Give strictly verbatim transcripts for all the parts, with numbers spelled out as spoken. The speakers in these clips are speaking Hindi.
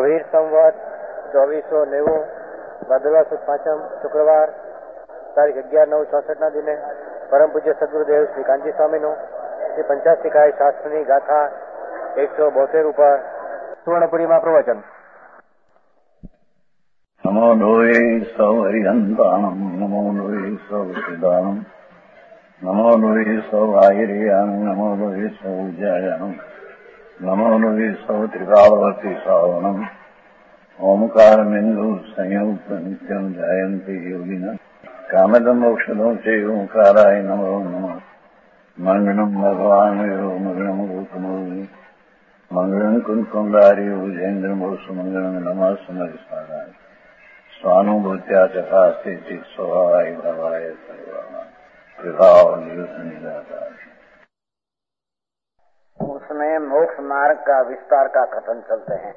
महावीर संवत ચોવીસો નેવું ભાદરવા સુદ પાંચમ શુક્રવાર તારીખ અગિયાર નવ ચોસઠના દિને પરમ પૂજ્ય સદગુરુદેવ શ્રી કાંજી સ્વામીનું શ્રી પંચાસ્તિકાય શાસ્ત્રની ગાથા એકસો બોતેર ઉપર સુવર્ણપુરીમાં પ્રવચન. નમો લોહે સૌ હરિહંતાણમ નમો લોહે સૌ સિદાનમ નમો લોહે સૌ આહિર્યાન નમો લોહે સૌ જયાનમ નમો લોહે સૌ ત્રિકાળવતી સાવનમ ઓમકારમેન્દુ સંયુક્ત નિત્યમ જયંતિ યોગિના કામદમ મોક્ષદો છે ઓંકારાય નમો નમઃ. મંગળમ ભગવાન મંગળમ ગૌતમો મંગળમ કુંકુંડારી ઉજેન્દ્રમો સુમંગળમ નમઃ સમરિસ્વારાય स्वानुभूत्या चकास्ते चित स्वभावाय भवाय सर्वमा विभाव नियुक्त निराकार. उसमें मोक्ष मार्ग का विस्तार का कथन चलते हैं.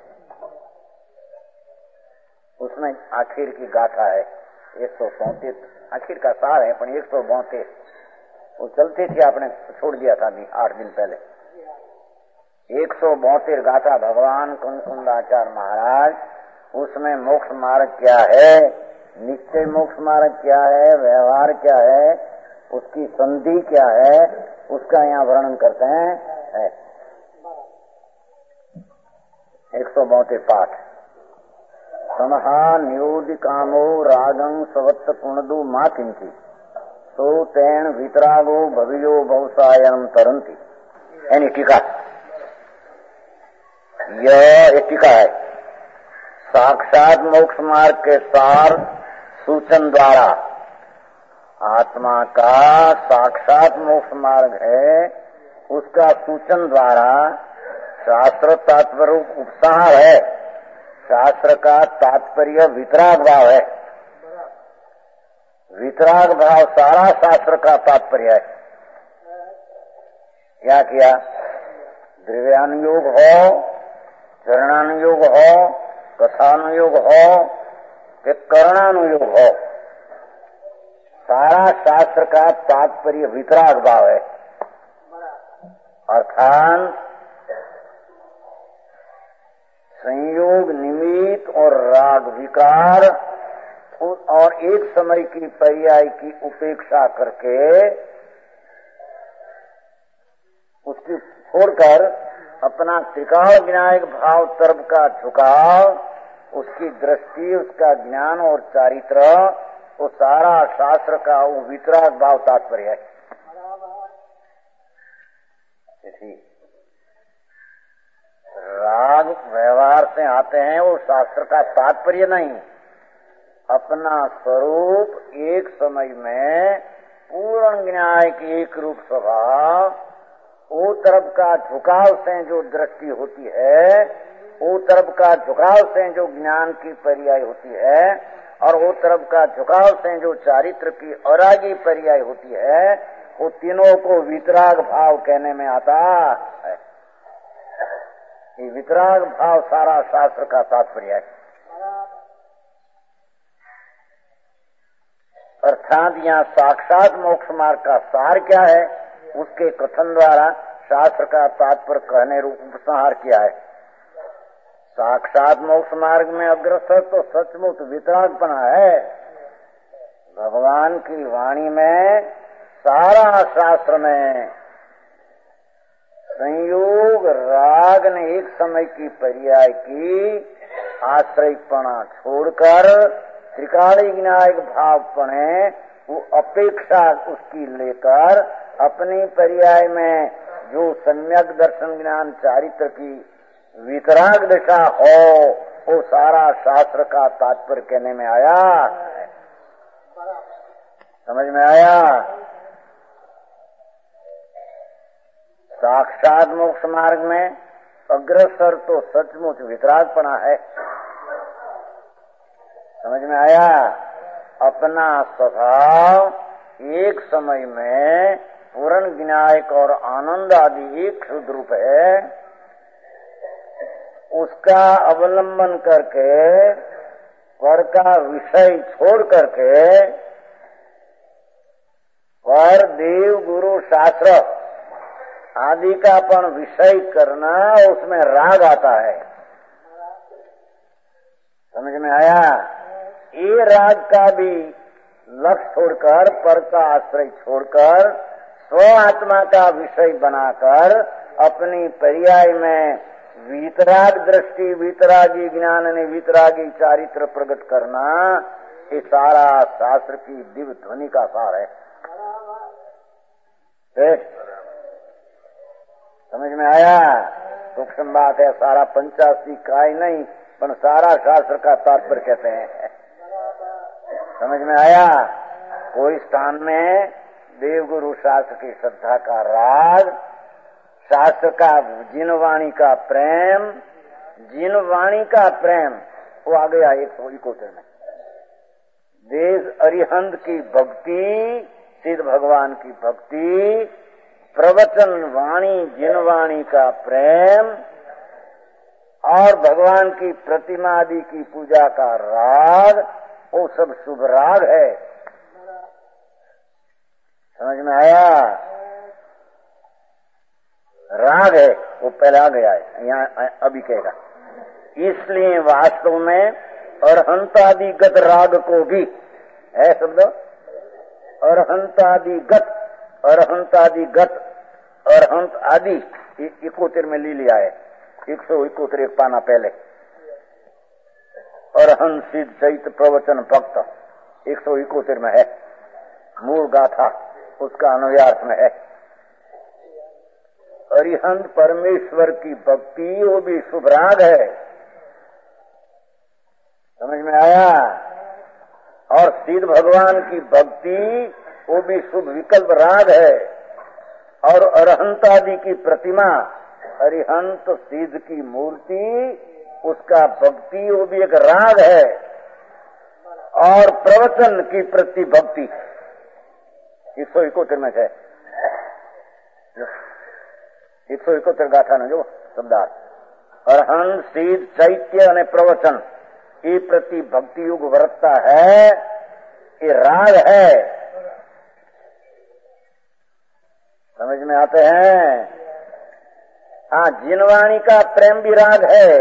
उसमें आखिर की गाथा है एक सौ चौंतीस, आखिर का सार है पर एक सौ बौतीस वो चलती थी, आपने छोड़ दिया था नहीं आठ दिन पहले. एक सौ बौतीस गाथा भगवान कुंकुंदाचार्य महाराज, उसमें मोक्ष मार्ग क्या है, निश्चय मोक्ष मार्ग क्या है, व्यवहार क्या है, उसकी संधि क्या है, उसका यहाँ वर्णन करते हैं. है एक सौ बौतीस पाठ. समहा नियोदि कामो रागं सवत्त पुणदु मा किंची सो तेन वितरागो भवियो भवसायम तरंती. यानी टीका, यह एक टीका है. साक्षात मोक्ष मार्ग के सार सूचन द्वारा, आत्मा का साक्षात मोक्ष मार्ग है, उसका सूचन द्वारा शास्त्र तात्पर्य उपसार है. शास्त्र का तात्पर्य वितराग भाव है. वितराग भाव सारा शास्त्र का तात्पर्य है. क्या किया? द्रव्यानुयोग हो, चरणानुयोग हो, कथानुयोग हो कि करणानुयोग हो, सारा शास्त्र का तात्पर्य वितराग भाव है. अर्थात संयोग निमित्त और राग विकार और एक समय की पर्याय की उपेक्षा करके उसकी छोड़कर अपना त्रिकाल विनायक भाव तरफ का झुकाव, उसकी दृष्टि, उसका ज्ञान और चारित्र, वो सारा शास्त्र का वो वितराग भाव तात्पर्य है. राग व्यवहार से आते हैं, वो शास्त्र का तात्पर्य नहीं. अपना स्वरूप एक समय में पूर्ण न्याय की एक रूप स्वभाव, वो तरफ का झुकाव से जो दृष्टि होती है, वो तरफ का झुकाव से जो ज्ञान की पर्याय होती है, और वो तरफ का झुकाव से जो चारित्र की अरागी पर्याय होती है, वो तीनों को वितराग भाव कहने में आता है. ये वितराग भाव सारा शास्त्र का तात्पर्य है. अर्थात यहाँ साक्षात मोक्ष मार्ग का सार क्या है, उसके कथन द्वारा शास्त्र का तात्पर्य कहने रूप उपसंहार किया है. साक्षात मोक्ष मार्ग में अग्रसर तो सचमुच वितरागपना है. भगवान की वाणी में सारा शास्त्र में संयोग राग ने एक समय की पर्याय की आश्रयपणा छोड़कर त्रिकाली विनायक भावपणे वो अपेक्षा उसकी लेकर अपनी पर्याय में जो सम्यक दर्शन ज्ञान चारित्र की वितराग दिशा हो, वो सारा शास्त्र का तात्पर्य कहने में आया. समझ में आया? साक्षात मोक्ष मार्ग में अग्रसर तो सचमुच वितरागपना है. समझ में आया? अपना स्वभाव एक समय में पूर्ण विनायक और आनंद आदि एक शुद्ध रूप है, उसका अवलंबन करके पर का विषय छोड़ करके पर देव गुरु शास्त्र आदि का अपन विषय करना, उसमें राग आता है. समझ में आया? ये राग का भी लक्ष्य छोड़कर, पर का आश्रय छोड़कर, स्व आत्मा का विषय बनाकर अपनी पर्याय में वीतराग दृष्टि, वीतरागी ज्ञान ने वीतरागी चारित्र प्रकट करना, ये सारा शास्त्र की दिव्य ध्वनि का सार है। समझ में आया? सूक्ष्म बात है, सारा पंचासी का ही नहीं, पर सारा शास्त्र का तात्पर्य कहते हैं। समझ में आया? कोई स्थान में देवगुरु शास्त्र की श्रद्धा का राग, शास्त्र का जिनवाणी का प्रेम, जिनवाणी का प्रेम, वो आ गया एक सौ इकोतर में। देश अरिहंत की भक्ति, सिद्ध भगवान की भक्ति, प्रवचन वाणी जिनवाणी का प्रेम और भगवान की प्रतिमा आदि की पूजा का राग, वो सब शुभ राग है। समझ में आया? राग है, वो पहले आ गया है, यहाँ अभी कहेगा। इसलिए वास्तव में अरहंतादिगत राग को भी है शब्द, अरहंतादिगत, अरहंतादिगत, अरहंत आदि इकोतिर में ली लिया है, एक सौ इकोतिर एक पाना पहले। अरहंत सिद्ध चैत प्रवचन भक्त एक सौ इकोतिर में है, मूल गाथा उसका अन्वयार्थ में है। अरिहंत परमेश्वर की भक्ति, वो भी शुभ राग है। समझ में आया? और सिद्ध भगवान की भक्ति, वो भी शुभ विकल्प राग है। और अरहंत आदि की प्रतिमा, अरिहंत सिद्ध की मूर्ति, उसका भक्ति, वो भी एक राग है। और प्रवचन की प्रति भक्ति एक सौ इकोतर में है, एक सौ इकोतर गाथा ने जो शब्दार्थ अरहंत सिद्ध चैत्य અને प्रवचन, ये प्रति भक्ति युग वर्तता है, ये राग है। समझ में आते हैं? हाँ, जिनवाणी का प्रेम भी राग है।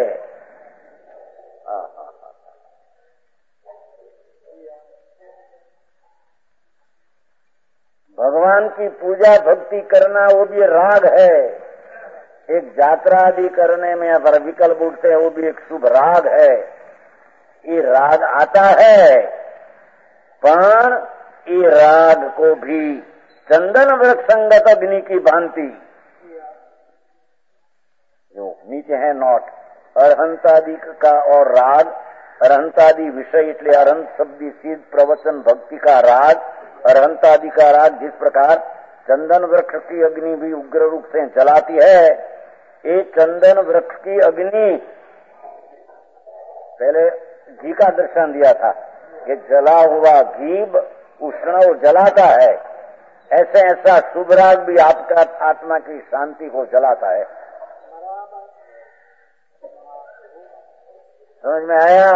भगवान की पूजा भक्ति करना, वो भी राग है। एक यात्रा आदि करने में अगर विकल्प उठते हैं, वो भी एक शुभ राग है। ये राग आता है, पर ये राग को भी चंदन वृक्ष संगत अग्नि की भांति, जो नीचे है नोट, अरहंतादि का और राग, अरहंतादि विषय, इसलिए अरहंत शब्दी सिद्ध प्रवचन भक्ति का राग, अरहंतादि का राग, जिस प्रकार चंदन वृक्ष की अग्नि भी उग्र रूप से जलाती है, ये चंदन वृक्ष की अग्नि, पहले घी का दर्शन दिया था कि जला हुआ घी उष्ण और जलाता है, ऐसे ऐसा शुभ राग भी आपका आत्मा की शांति को जलाता है। समझ में आया?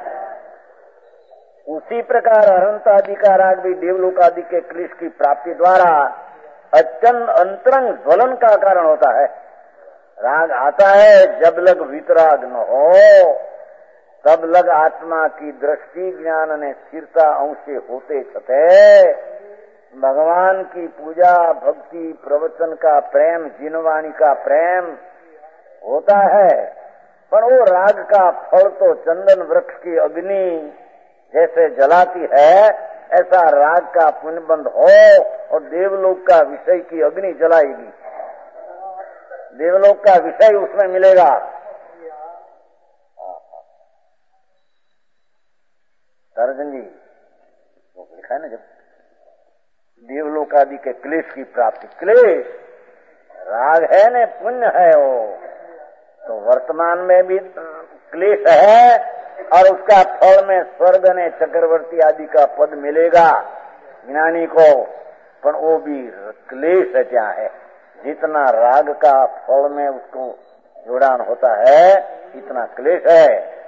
उसी प्रकार अरहंत आदि का राग भी देवलोक आदि के क्लेश की प्राप्ति द्वारा अत्यंत अंतरंग ज्वलन का कारण होता है। राग आता है जब लग वितराग न हो, तब लग आत्मा की दृष्टि ज्ञान ने स्थिरता अंशे होते छते भगवान की पूजा भक्ति प्रवचन का प्रेम, जिनवाणी का प्रेम होता है। पर वो राग का फल तो चंदन वृक्ष की अग्नि जैसे जलाती है, ऐसा राग का पुण्यबंध हो और देवलोक का विषय की अग्नि जलाएगी, देवलोक का विषय उसमें मिलेगा। अर्जुन जी वो लिखा है ना, जब देवलोक आदि के क्लेश की प्राप्ति, क्लेश राग है न पुण्य है वो, तो वर्तमान में भी क्लेश है और उसका फल में स्वर्ग ने चक्रवर्ती आदि का पद मिलेगा ज्ञानी को, पर वो भी क्लेश है। क्या है? जितना राग का फल में उसको जुड़ान होता है, इतना क्लेश है।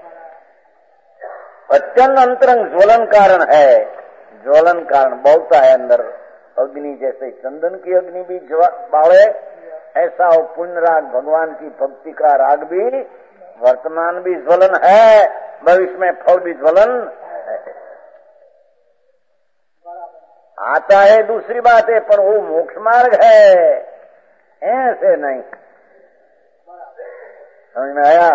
अत्यंत अंतरंग ज्वलन कारण है, ज्वलन कारण बोलता है अंदर अग्नि, जैसे चंदन की अग्नि भी बाड़े, ऐसा वो पुण्य राग भगवान की भक्ति का राग भी वर्तमान भी ज्वलन है, भविष्य में फल भी ज्वलन है। आता है दूसरी बात है, पर वो मोक्ष मार्ग है, ऐसे नहीं। समझ में आया?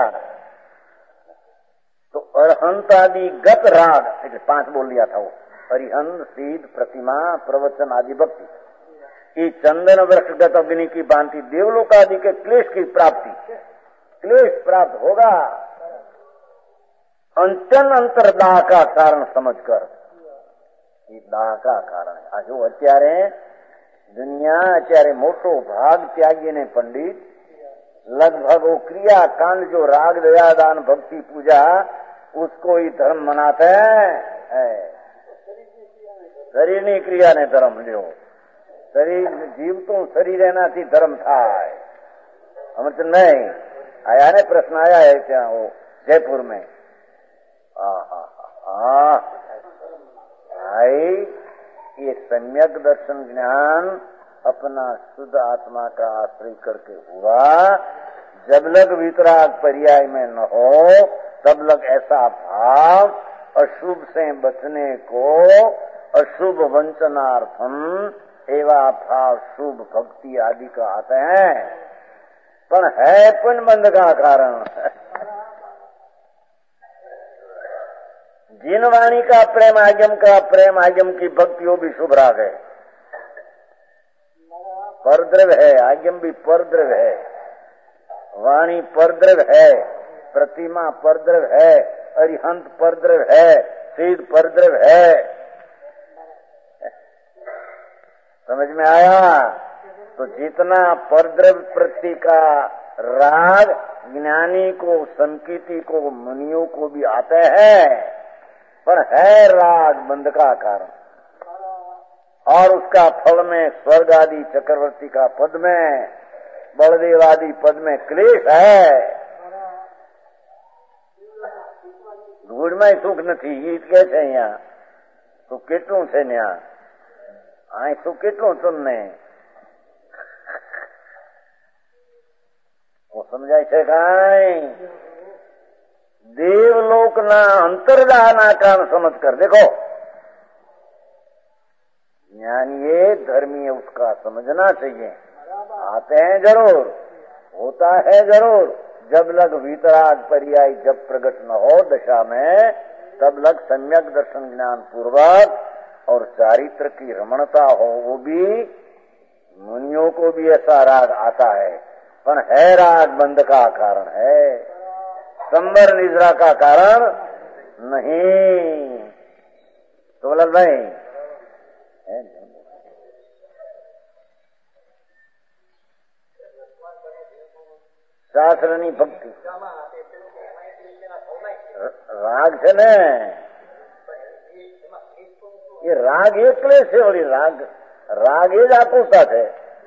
तो अरहंत आदि गत राग, पांच बोल लिया था वो, अरिहंत, सीध, प्रतिमा, प्रवचन आदि भक्ति, ये चंदन वृक्ष गत अग्नि की भांति देवलोक आदि के क्लेश की प्राप्ति, क्लेश प्राप्त होगा अंचन अंतरदाह का कारण समझकर। ये दाह का कारण है। आ जो અત્યારે દુનિયા અત્યારે મોટો ભાગ ત્યાગીને પંડિત लगभग वो क्रिया कांड जो राग दया दान भक्ति पूजा उसको ही धर्म मनाते हैं। शरीर ની क्रिया ने धर्म લ્યો, शरीर जीवતું शरीर એનાથી धर्म થાય। हम तो नहीं आया ने प्रश्न आया है क्या वो जयपुर में। हाँ हाँ हाँ भाई, ये सम्यक दर्शन ज्ञान अपना शुद्ध आत्मा का आश्रय करके हुआ। जब लग वितराग पर्याय में न हो तब लग ऐसा भाव अशुभ से बचने को अशुभ वंचनार्थम एवा भाव शुभ भक्ति आदि का आते हैं, पर है पुण्य बंध का कारण। जिन वाणी का प्रेम आगम का प्रेम आगम की भक्ति वो भी शुभ राग है, परद्रव्य है, आगम भी परद्रव्य है, वाणी परद्रव्य है, प्रतिमा परद्रव्य है, अरिहंत परद्रव्य है, सीध परद्रव्य है। समझ में आया? तो जितना परद्रव्य प्रति का राग ज्ञानी को, संकीर्ति को, मुनियों को भी आते हैं, पर है राग बंध का कारण, और उसका फल में स्वर्ग आदि चक्रवर्ती का पद में, बलदेव आदि पद में क्लेश है। धूड़ में सुख नहीं, गीत के छे यहाँ तो કેટલું છે ન્યા, અહીં સુખ કેટલું તમને वो समझाय છે કાંઈ? देवलोक ना अंतर्दाना कारण समझ कर देखो, ज्ञान ये धर्मी उसका समझना चाहिए। आते हैं जरूर, होता है जरूर, जब लग वीतराग पर्याय जब प्रकट न हो दशा में तब लग सम्यक दर्शन ज्ञान पूर्वक और चारित्र की रमणता हो, वो भी मुनियों को भी ऐसा राग आता है, पर है राग बंध का कारण है, संबर निद्रा का कारण नहीं। तो बोला भाई શાસ્ત્રની ભક્તિ રાગ છે ને, એ રાગ એટલે છે વળી, રાગ રાગ એ જ આકુરતા છે।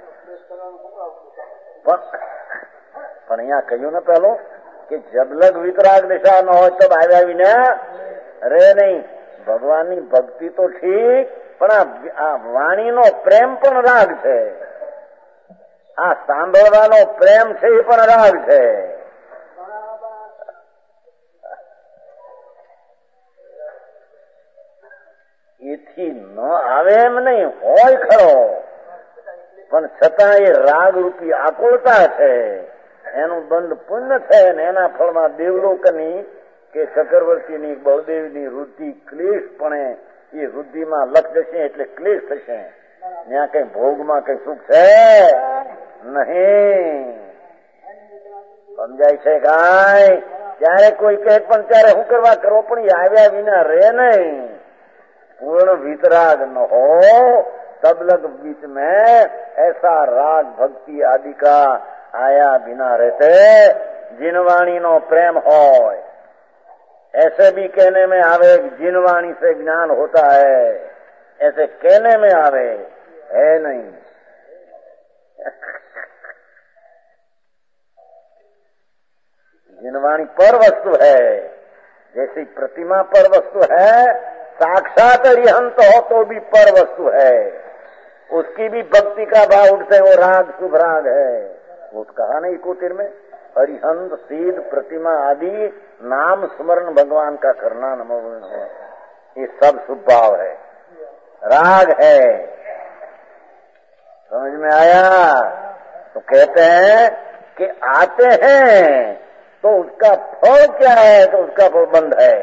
પણ અહીંયા કહ્યું ને પેલો કે જબ લગ વિતરાગ દિશા ન હોય તબ આવ્યા વિના રે નહીં। ભગવાનની ભક્તિ તો ઠીક, પણ આ વાણીનો પ્રેમ પણ રાગ છે, આ સાંભળવાનો પ્રેમ છે એ પણ રાગ છે। એથી ન આવે એમ નહીં, હોય ખરો, પણ છતાં એ રાગ રૂપી આકુળતા છે, એનું બંધ પુણ્ય છે, ને એના ફળમાં દેવલોકની કે ચક્રવર્તીની બળદેવની વૃદ્ધિ ક્લેશપણે એ વૃદ્ધિમાં લખ જશે એટલે ક્લેશ થશે। ત્યાં કઈ ભોગમાં કઈ સુખ છે નહીં। સમજાય છે કાંઈ? ત્યારે કોઈ કહે પણ ત્યારે શું કરવા કરો, પણ એ આવ્યા વિના રહે નહીં। पूर्ण वितराग न हो तब लग बीच में ऐसा राग भक्ति आदि का आया बिना रहते। जिन वाणी नो प्रेम हो, ऐसे भी कहने में आवे जिन वाणी से ज्ञान होता है, ऐसे कहने में आवे, है नहीं। जिन वाणी पर वस्तु है, जैसी प्रतिमा पर वस्तु है, साक्षात अरिहंत हो तो भी पर वस्तु है, उसकी भी भक्ति का भाव उठते, वो राग शुभ राग है। वो कहा नहीं कुटीर में अरिहंत सीध प्रतिमा आदि नाम स्मरण भगवान का करना नमो है, ये सब शुभ भाव है, राग है। समझ में आया? तो कहते हैं कि आते हैं तो उसका फल क्या है, तो उसका प्रबंध है।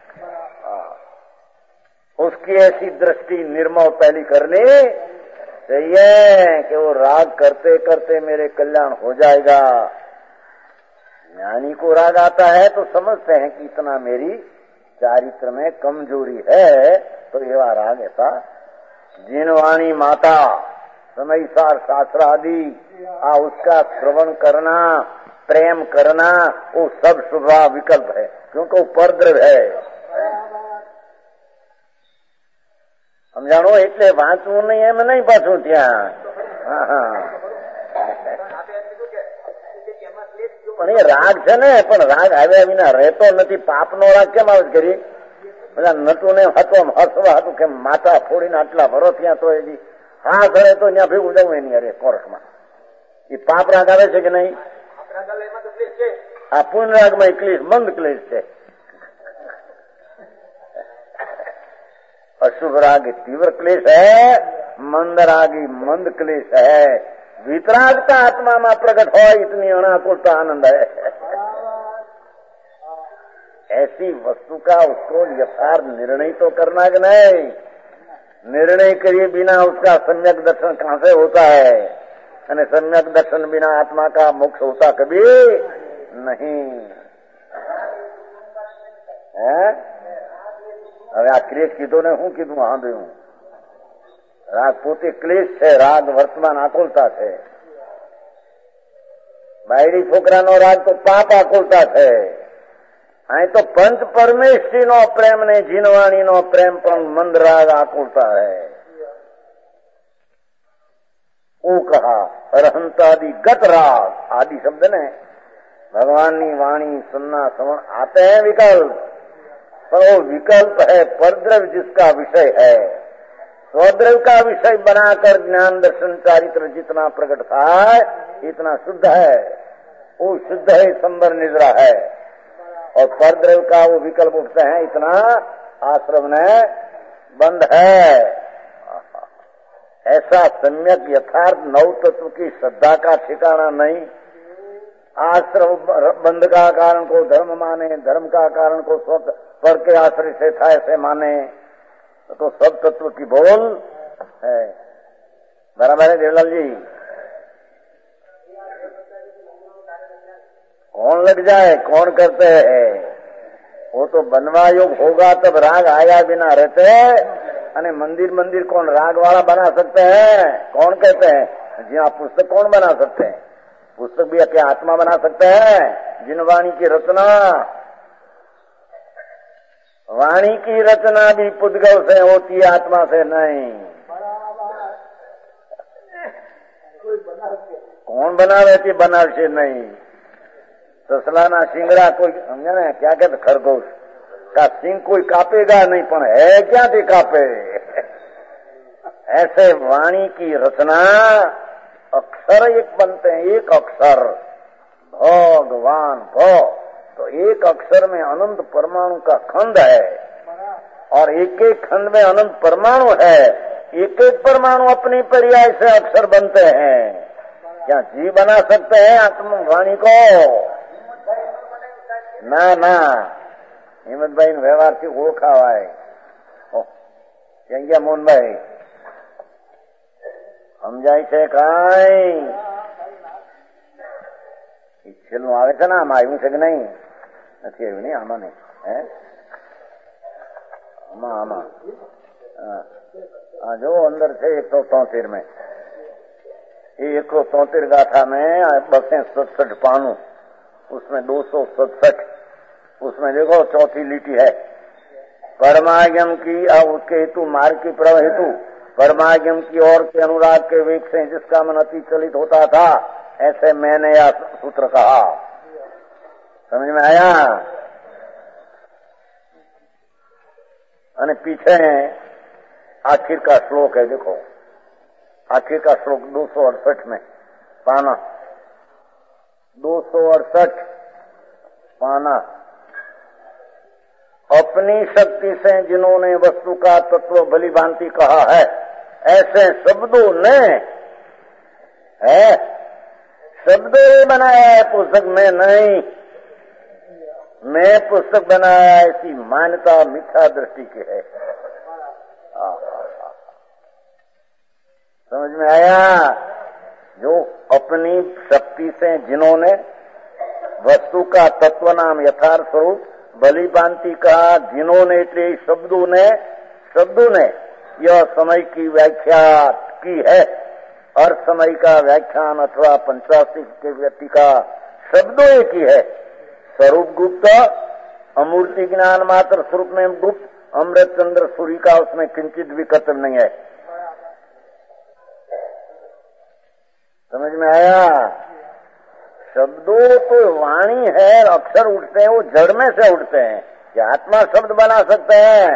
उसकी ऐसी दृष्टि निर्मल पहली करनी चाहिए कि वो राग करते करते मेरे कल्याण हो जाएगा। ज्ञानी को राग आता है तो समझते हैं कि इतना मेरी चारित्र में कमजोरी है, तो ये राग ऐसा। जिनवाणी माता समय सार शास्त्र आदि आ उसका श्रवण करना, प्रेम करना, वो सब शुभ विकल्प है, क्योंकि वो परद्रव्य है। समझाणो એટલે વાંચવું નહીં એમ નહીં પાછું ત્યાં। પણ એ રાગ છે ને, પણ રાગ આવ્યા વિના રહેતો નથી। પાપનો રાગ કેમ આવે કરી? બધા નટું ને હતું હસવા હતું કે માથા ફોડીને આટલા ભરો ત્યાં તો હજી હા કરે તો ત્યાં ભેગું જવું એની અરે કોરસમાં। એ પાપ રાગ આવે છે કે નહીં? આ પૂર્ણ રાગમાં ક્લેશ, મંદ ક્લેશ છે। अशुभ रागी तीव्र क्लेश है, मंद रागी मंद क्लेश है। वितरागता आत्मा में प्रकट हो इतनी अनाकुलता आनंद है। ऐसी वस्तु का उसको यथार्थ निर्णय तो करना कि नहीं? निर्णय करिए बिना उसका सम्यक दर्शन कहां से होता है? અને सम्यक दर्शन बिना आत्मा का मोक्ष होता कभी नहीं है। હવે આ ક્લેશ કીધો ને હું કીધું સાંભળ્યું? રાગ પોતે ક્લેશ છે, રાગ વર્તમાન આકુલતા છે। બાયડી છોકરાનો રાગ તો પાપ આકુલતા છે। અહીં તો પંચ પરમેશ્વરીનો પ્રેમ ને જીનવાણીનો પ્રેમ પણ મંદ રાગ આકુલતા है। वो कहा अरहंतादि गत राग, आदि शब्द ने भगवान की वाणी सुनना श्रवण आते हैं विकल्प, पर वो विकल्प है परद्रव्य जिसका विषय है। स्वद्रव्य का विषय बनाकर ज्ञान दर्शन चारित्र जितना प्रकट था इतना शुद्ध है, वो शुद्ध है, संबर निद्रा है। और परद्रव्य का वो विकल्प उठते हैं इतना आश्रम ने बंद है। ऐसा सम्यक यथार्थ नव तत्व की श्रद्धा का ठिकाना नहीं। आश्रम बंध का कारण को धर्म माने, धर्म का कारण को स्व पर के आश्रय से था ऐसे माने, तो सब तत्व की बोल है। बराबर है देवलाल जी? कौन लग जाए, कौन करते हैं? वो तो बनवा योग होगा तब राग आया बिना रहते। अने मंदिर मंदिर कौन राग वाला बना सकते हैं? कौन कहते हैं? जी आप पुस्तक कौन बना सकते हैं? पुस्तक भी क्या आत्मा बना सकते हैं? जिन वाणी की रचना, वाणी की रचना भी पुद्गल से होती है, आत्मा से नहीं। कौन बना रहे थे? बनार से नहीं। ससलाना सिंगड़ा कोई समझा ना क्या कहते? खरगोश का सिंह कोई कापेगा नहीं, पण है क्या थी कापे? ऐसे वाणी की रचना अक्षर एक बनते हैं, एक अक्षर भगवान भो, तो एक अक्षर में अनंत परमाणु का खंड है, और एक एक खंड में अनंत परमाणु है। एक एक परमाणु अपनी पर्याय से अक्षर बनते हैं। क्या जी बना सकते हैं आत्मा वाणी को? ना ना, હિંમતભાઈ વ્યવહારથી ઓળખાવાય। ક્યાં ગયા મોહનભાઈ? સમજાય છે કાંઈ? છેલ્લું આવે છે ને આમાં આવ્યું છે કે નહીં? નથી આવ્યું નહીં આમાં નહીં હે આમાં આમાં हाँ जो अंदर थे एक सौ तोतेर में, ये एक सौ तोतेर गाथा में बसे सड़सठ पानू, उसमें दो सौ सड़सठ, उसमें देखो चौथी लिटी है परमागम की उसके हेतु मार्ग की प्रव हेतु परमागम की ओर के अनुराग के वेग से जिसका मन अति चलित होता था, ऐसे मैंने यह सूत्र कहा। समझ में आया? अने पीछे आखिर का श्लोक है, देखो आखिर का श्लोक दो सौ अड़सठ में पाना दो सौ अड़सठ पाना। अपनी शक्ति से जिन्होंने वस्तु का तत्व भली भांति कहा है, ऐसे शब्दों ने है शब्दों ने बनाया है, पुस्तक में नहीं। मैं पुस्तक बनाया ऐसी मान्यता मिथ्या दृष्टि की है। समझ में आया? जो अपनी शक्ति से जिन्होंने वस्तु का तत्व नाम यथार्थ स्वरूप भली भांति कहा, जिन्होंने इतने शब्दों ने शब्दों ने यह समय की व्याख्या की है। और समय का व्याख्यान अथवा पंचाशी के व्यक्ति का शब्दों एक ही है। स्वरूप गुप्त, अमूर्ति ज्ञान मात्र स्वरूप में गुप्त, अमृत चंद्र सूर्य का उसमें किंचित भी कतल नहीं है। समझ में आया? शब्दों तो वाणी है, अक्षर उठते हैं, वो जड़ में से उठते हैं। क्या आत्मा शब्द बना सकते हैं?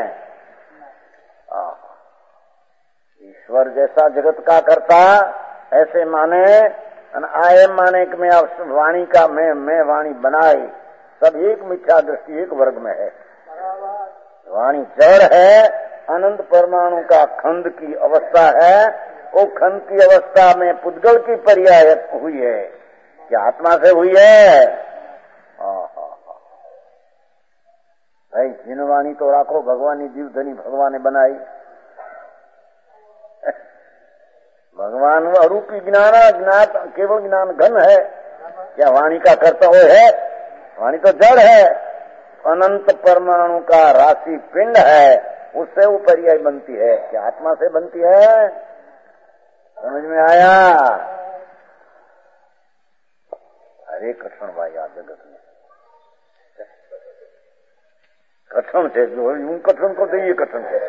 ईश्वर जैसा जगत का करता ऐसे माने, आए माने कि मैं वाणी का मैं मैं वाणी बनाई, सब एक मिथ्या दृष्टि एक वर्ग में है। वाणी जड़ है, अनंत परमाणु का खंड की अवस्था है। वो खंड की अवस्था में पुद्गल की पर्याय हुई है, क्या आत्मा से हुई है? भाई जिन वाणी तो राखो, भगवानी जीव धनी भगवान ने बनाई। भगवान अरूपी ज्ञान ज्ञात केवल ज्ञान घन है, क्या वाणी का कर्ता वो है? वाणी तो जड़ है, अनंत परमाणु का राशि पिंड है, उससे वो पर्याय बनती है, क्या आत्मा से बनती है? समझ में आया? अरे कठिन भाई आ जगत में कठिन છે, જો હું કઠણ કહું તો એ કઠણ છે।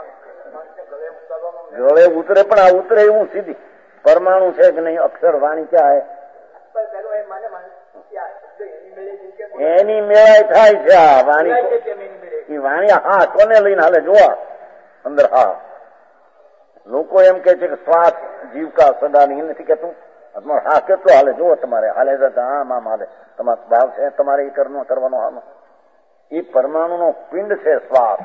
ગળે ઉતરે પણ આ ઉતરે એવું સીધી પરમાણુ છે કે નહીં, અક્ષર વાણી क्या है? એની મેળાઈ થાય છે। આ વાણી એ વાણી હા કોને લઈને હાલે જોવા અંદર? હા લોકો એમ કે છે કે શ્વાસ જીવ का સદા નહીં નથી કહેતું। હા કેટલો હાલે જુઓ, તમારે હાલે આમ આમ હાલે, તમારો ભાવ છે તમારે એ કરવાનો કરવાનો આમ। એ પરમાણુ નો પિંડ છે શ્વાસ।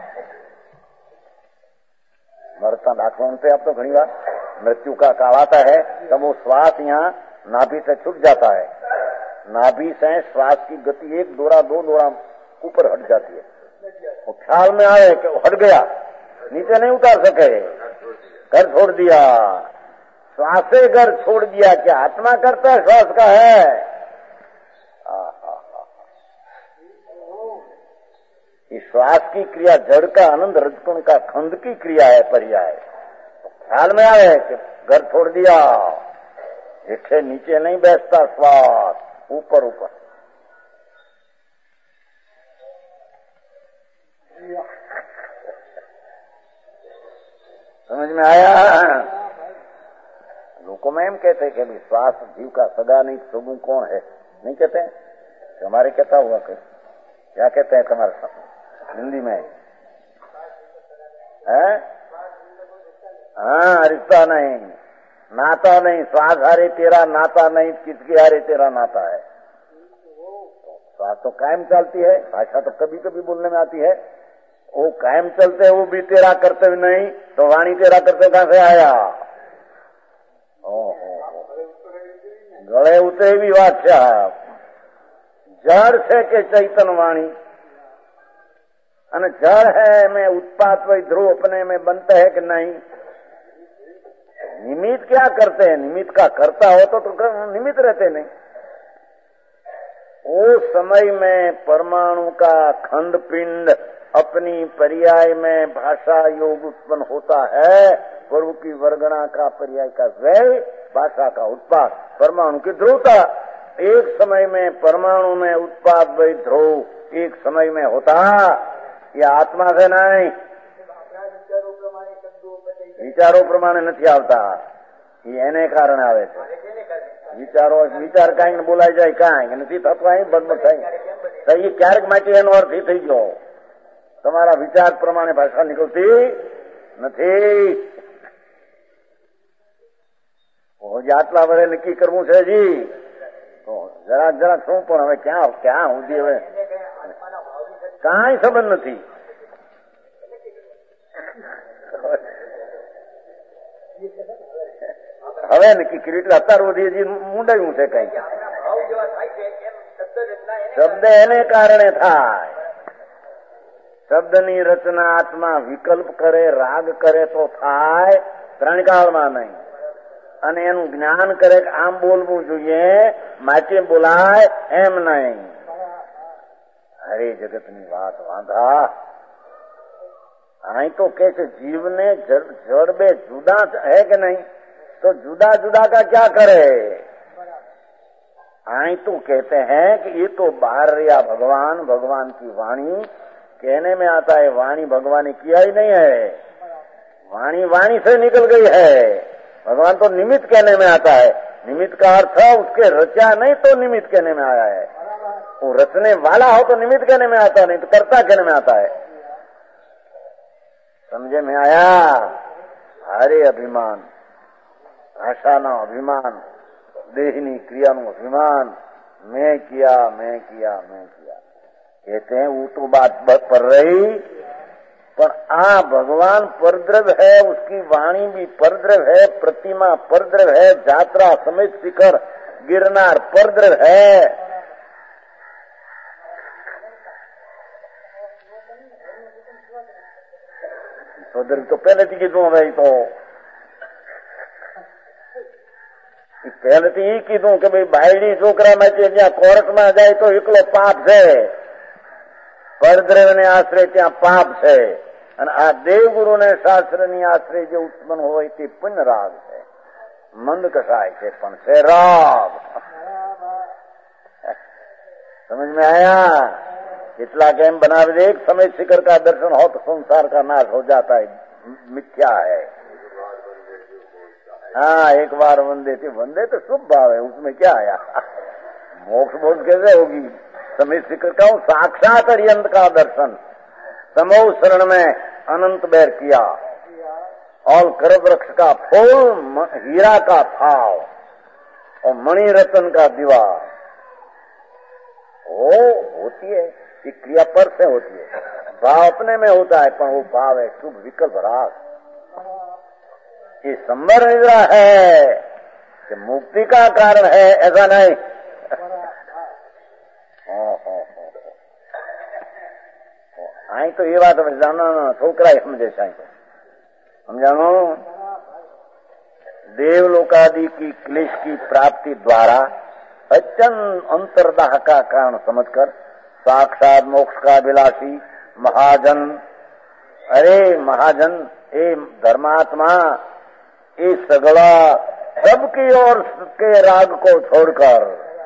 मरता दाखला उनसे आप तो घनी बार मृत्यु का काल आता है, तब वो श्वास यहाँ नाभि से छूट जाता है। नाभि से श्वास की गति एक दौरा दो दौरा ऊपर हट जाती है। वो ख्याल में आए कि हट गया, नीचे नहीं उतार सके, घर छोड़ दिया। श्वास से घर छोड़ दिया, क्या आत्मा करता है श्वास का है? इस श्वास की क्रिया जड़ का आनंद रजगुण का खंड की क्रिया है, पर्याय। तो ख्याल में आए कि घर छोड़ दिया, इससे नीचे नहीं बैठता श्वास, ऊपर ऊपर। समझ में आया? लोगों में एम कहते हैं कि श्वास जीव का सदा नहीं सुगुण कौन है, नहीं कहते हैं? हमारे कहता हुआ कि क्या कहते हैं तुम्हारे हिंदी में है? हाँ, रिश्ता नहीं, नाता नहीं, श्वास हारे तेरा नाता नहीं, किसके हारे तेरा नाता है। श्वास तो कायम चलती है, भाषा तो कभी कभी बोलने में आती है। वो कायम चलते वो भी तेरा कर्तव्य नहीं, तो वाणी तेरा कर्तव्य कहां से आया? गले उतरे भी बादशाह जड़ से के चैतन वाणी अन जड़ है में उत्पाद वही ध्रुव अपने में बनते है कि नहीं? निमित्त क्या करते हैं? निमित्त का करता हो तो, तो निमित्त रहते नहीं। उस समय में परमाणु का खंड पिंड अपनी पर्याय में भाषा योग उत्पन्न होता है। प्रभु की वर्गणा का पर्याय का व्यय, भाषा का उत्पाद, परमाणु की ध्रुवता। एक समय में परमाणु में उत्पाद वही ध्रुव एक समय में होता, ये आत्मा से नहीं। विचारो प्रमाणे नहीं आता, ये एने कारण आवे छे। विचारो विचार काई ने बोलाई जाए काई नहीं थतुं, बदबद थाय तो ये क्यारेक माटे एनो अर्थ थई गयो। तमारा विचार प्रमाणे भाषा निकलती नहीं। वो आटला वरे नक्की करवू छे जी, તો જરાક જરાક શું પણ હવે ક્યાં ક્યાં સુધી હવે કાંઈ સંબંધ નથી. હવે નક્કી કર્યું એટલે અત્યાર સુધી હજી મૂંડાયું છે કઈ. શબ્દ એને કારણે થાય. શબ્દની રચના આત્મા વિકલ્પ કરે, રાગ કરે તો થાય, ત્રણ કાળમાં નહીં. અને એનું જ્ઞાન કરે કે આમ બોલવું જોઈએ, માટે બોલાય એમ નહીં. અરે જગતની વાત વાંધા. અહીં તો કે છે જીવને જड़ બે जुदा है कि नहीं, तो जुदा जुदा का क्या करे. અહીં तो कहते हैं कि ये तो बाहर रिया भगवान, भगवान की वाणी कहने में आता है, वाणी भगवान ने किया ही नहीं है. वाणी वाणी से निकल गई है. भगवान तो निमित्त कहने में आता है. निमित्त का अर्थ उसके रचा नहीं तो निमित्त कहने में आया है. वो रचने वाला हो तो निमित्त कहने में आता नहीं, तो कर्ता कहने में आता है. समझे में आया. हारे अभिमान, भाषाનો અભિમાન, દેહની ક્રિયાનું અભિમાન, मैं किया मैं किया मैं किया कहते हैं. वो तो बात पर रही, पर आ भगवान परद्रव्य है, उसकी वाणी भी परद्रव्य है, प्रतिमा परद्रव्य है, यात्रा समेत शिखर गिरनार परद्रव्य है. परद्रव्य तो पहले थी कीधું. હવે તો પહેલેથી એ કીધું કે ભાઈ બાયડી છોકરા માટે જ્યાં કોર્ટમાં જાય તો એકલો પાપ છે, પરદ્રવ્યને આશ્રય ત્યાં પાપ છે. અને આ દેવગુરુને શાસ્ત્રની આશ્રય જે ઉત્પન્ન હોય તે પુણ્ય રાગ છે. મંદ કસાય છે પણ છે રાગ. समझ में आया. इतना कैम बनावे दे, एक समय शिखर का दर्शन हो तो संसार का नाश हो जाता है, मिथ्या है. हाँ, एक बार वंदे थे, वंदे तो शुभ भाव है, उसमें क्या आया. मोक्ष बोध कैसे होगी. समय शिखर का साक्षात अरियंत का दर्शन, समूह शरण में अनंत बैर किया, और कर वृक्ष का फूल, हीरा का भाव और मणि रतन का दीवार, वो होती है. ये क्रिया पर से होती है. भाव अपने में होता है, पर वो भाव है शुभ विकल्प राग. ये संबर निद्रा है कि मुक्ति का कारण है, ऐसा नहीं. आई तो ये बात हमें जानना छोकरा समझे साई समझानो. देवलोकादि की क्लेश की प्राप्ति द्वारा अत्यंत अंतर्दाह का कारण समझकर साक्षात मोक्ष का विलासी महाजन, अरे महाजन, ए धर्मात्मा, ये सगड़ा सबकी ओर के राग को छोड़कर,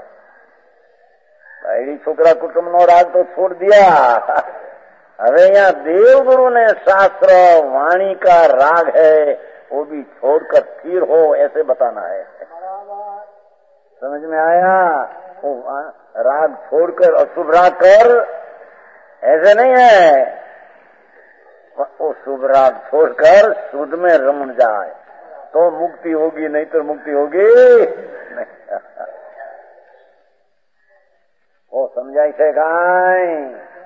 भाई छोकरा कुटुंब नो राग तो छोड़ दिया. હવે यहाँ देवगुरु ने शास्त्र वाणी का राग है, वो भी छोड़कर स्थिर हो, ऐसे बताना है. समझ में आया. वो राग छोड़कर अशुभ राग कर, ऐसे नहीं है. वो शुभ राग छोड़कर शुद्ध में रमण जाए तो मुक्ति होगी, नहीं तो मुक्ति होगी नहीं. वो समझाई से गाय.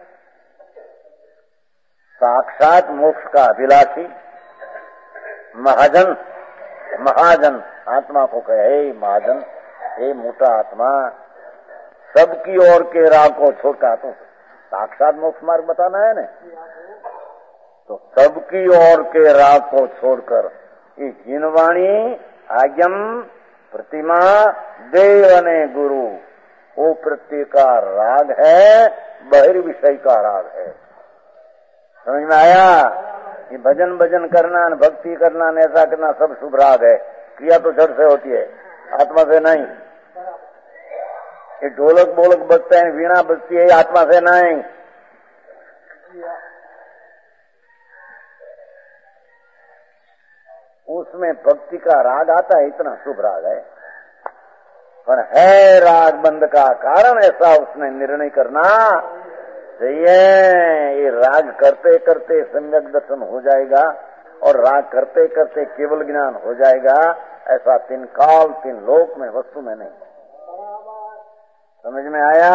साक्षात मोक्ष का अभिलाषी महाजन, महाजन आत्मा को कहे, हे महाजन, हे मोटा आत्मा, सबकी ओर के राग को छोड़कर, तो साक्षात मोक्ष मार्ग बताना है ना, तो सबकी ओर के राग को छोड़कर ये जिनवाणी आज्ञम प्रतिमा देव ने गुरु, वो प्रत्येक का राग है, बहिर्विषय का राग है. समझ में आया. ये भजन भजन करना, भक्ति करना, ऐसा करना सब शुभ राग है. क्रिया तो जड़ से होती है, आत्मा से नहीं. ये ढोलक बोलक बजते हैं, वीणा बजती है, आत्मा से नहीं. उसमें भक्ति का राग आता है, इतना शुभ राग है. पर है राग बंद का कारण, ऐसा उसने निर्णय करना चाहिए. ये राग करते करते सम्यक दर्शन हो जाएगा, और राग करते करते केवल ज्ञान हो जाएगा. ऐसा तीन काल तीन लोक में वस्तु में नहीं. समझ में आया?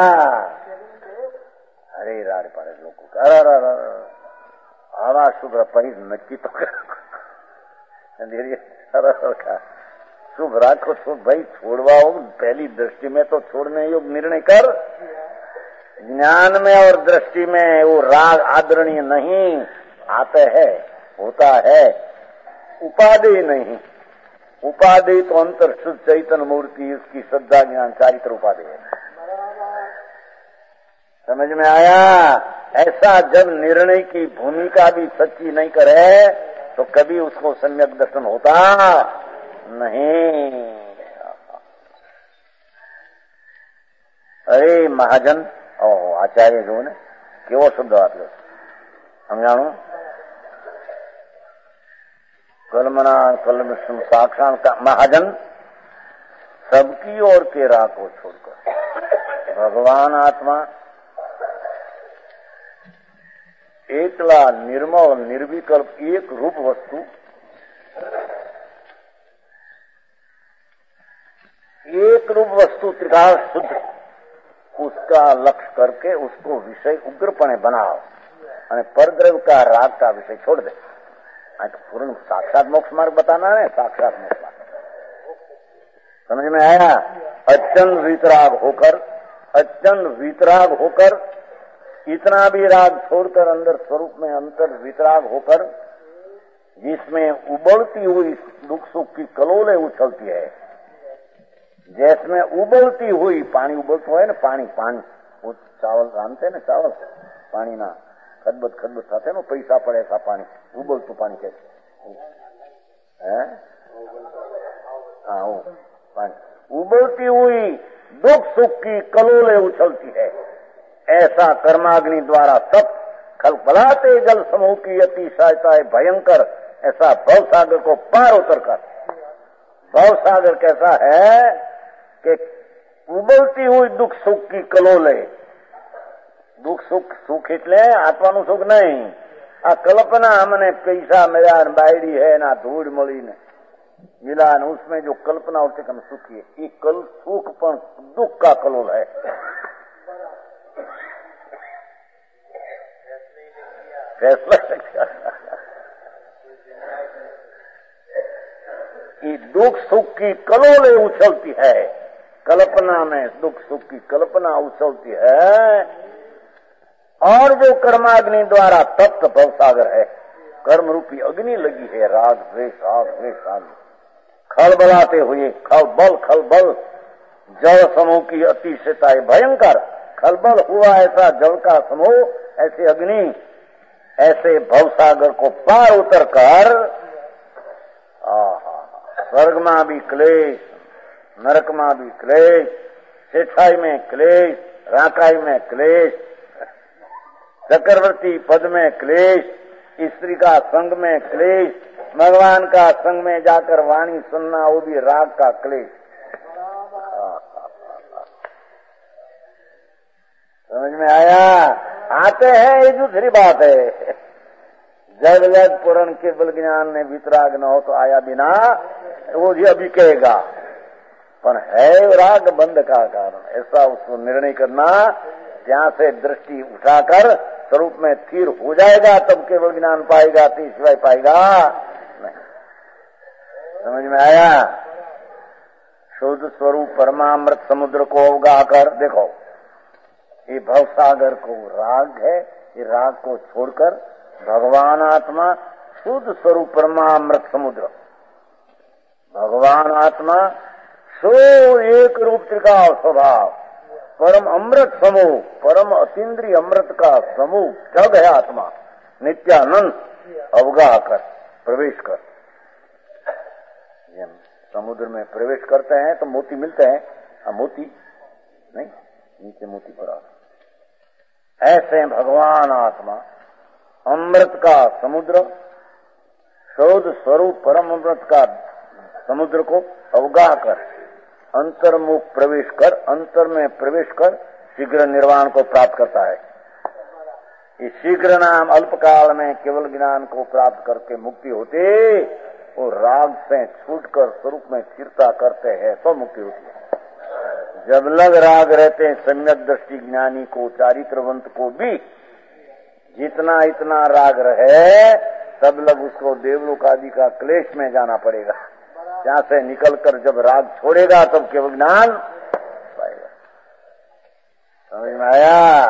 अरे राड पाड़े लोगों का अरे अरे आवाज शुभ पही नक्की तो का शुभ राखो तो भाई छोड़वा हो। पहली दृष्टि में तो छोड़ने योग निर्णय कर। ज्ञान में और दृष्टि में वो राग आदरणीय नहीं आते है, होता है, उपाधि नहीं। उपाधि तो अंतर शुद्ध चैतन्य मूर्ति, उसकी श्रद्धा ज्ञान चारित्र उपाधि है। समझ में आया? ऐसा जब निर्णय की भूमिका भी सच्ची नहीं करे तो कभी उसको सम्यक दर्शन होता नहीं। अरे महाजन ओहो आचार्य जो ने केवो शब्द आप्यो समझाणु कलमना कलम साक्षात का महाजन सबकी ओर के राह को छोड़कर भगवान आत्मा एकला निर्मल निर्विकल्प एक रूप वस्तु एक रूप वस्तु त्रिकाल शुद्ध उसका लक्ष्य करके उसको विषय उग्रपणे बनाओ और परद्रव्य का राग का विषय छोड़ दे। पूर्ण साक्षात मोक्ष मार्ग बताना है, साक्षात मोक्ष मार्ग समझ में आया? अत्यंत वीतराग होकर अत्यंत वीतराग होकर इतना भी राग छोड़कर अंदर स्वरूप में अंतर वीतराग होकर जिसमें उबलती हुई दुख सुख की कलोले उछलती है, जिसमें उबलती हुई पानी उबलता है ना, पानी पानी वो चावल रांधते ना, चावल पानी ना खदबद खदबद खाते ना, पैसा पड़े ऐसा पानी उबलતું पानी कैसे है? हाँ वो पानी उबलती हुई दुख सुख की कलोले उछलती है। ऐसा कर्माग्नि द्वारा सब खलबलाते जल समूह की अतिशयता है भयंकर। ऐसा भवसागर को पार उतर कर, भवसागर कैसा है कि उबलती हुई दुख सुख की कलोले, दुख सुख सुख એટલે આત્માનું સુખ નહીં, આ કલ્પના અમને પૈસા મળ્યા ને બાયડી है ना धूड़ મળી ને मिला न उसमें जो कल्पना होती है हम सुखी है, ये कल सुख पर दुख का कलोल है। फैसला ये दुख सुख की कलोले उछलती है, कल्पना में दुख सुख की कल्पना उछलती है। और जो कर्माग्नि द्वारा तप्त भवसागर है, कर्म रूपी अग्नि लगी है, राग द्वेष आग द्वेष आग खलबलाते हुए खलबल खलबल जल समूह की अतिशयता है भयंकर। खलबल हुआ ऐसा जल का समूह, ऐसे अग्नि, ऐसे भवसागर को पार उतर कर स्वर्ग में भी क्लेश, नरक में भी क्लेश, सेठाई में क्लेश, राकाई में क्लेश, चक्रवर्ती पद में क्लेश, स्त्री का संग में क्लेश, भगवान का संग में जाकर वाणी सुनना वो भी राग का क्लेश। समझ में आया? आते हैं ये दूसरी बात है। जब जब पुराण केवल ज्ञान में वितराग न हो तो आया बिना वो जी अभी कहेगा, पर है राग बंध का कारण। ऐसा उसको निर्णय करना, यहाँ से दृष्टि उठाकर स्वरूप में स्थिर हो जाएगा तब केवल ज्ञान पाएगा, तो सिवाय पाएगा नहीं। समझ में आया? शुद्ध स्वरूप परमामृत समुद्र को उगा कर देखो, ये भवसागर को राग है, ये राग को छोड़कर भगवान आत्मा शुद्ध स्वरूप परमामृत समुद्र, भगवान आत्मा सो एक रूप त्रिकाल स्वभाव परम अमृत समूह, परम अतीन्द्रिय अमृत का समूह जग है आत्मा, नित्यानंद अवगाह कर प्रवेश कर। समुद्र में प्रवेश करते हैं तो मोती मिलते हैं, आ मोती नहीं, नीचे मोती पड़ा। ऐसे भगवान आत्मा अमृत का समुद्र, शोध स्वरूप परम अमृत का समुद्र को अवगाह कर अंतर्मुख प्रवेश कर, अंतर में प्रवेश कर शीघ्र निर्वाण को प्राप्त करता है। इस शीघ्र नाम अल्पकाल में केवल ज्ञान को प्राप्त करके मुक्ति होती, वो राग से छूटकर स्वरूप में स्थिरता करते हैं तो मुक्ति होती है। जब लग राग रहते हैं सम्यक दृष्टि ज्ञानी को, चारित्रवंत को भी जितना इतना राग रहे तब लग उसको देवलोक आदि का क्लेश में जाना पड़ेगा। यहाँ से निकलकर जब राग छोड़ेगा तब केवल ज्ञान पाएगा। समझ में आया?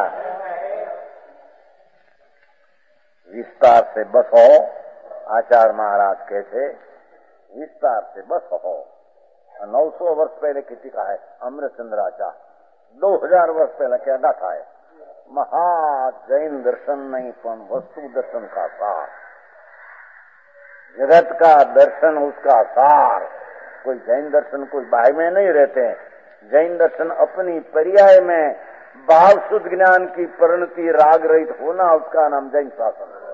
विस्तार से बस हो, आचार्य महाराज कहते विस्तार से बस हो। नौ सौ वर्ष पहले की टीका है अमृतचंद्राचार्य, दो हजार वर्ष पहले क्या गाथा है, महा जैन दर्शन नहीं पण वस्तु दर्शन का सार, जगत का दर्शन उसका सार। कोई जैन दर्शन कोई बाह्य में नहीं रहते हैं, जैन दर्शन अपनी पर्याय में भाव शुद्ध ज्ञान की परिणति राग रहित होना, उसका नाम जैन शासन है।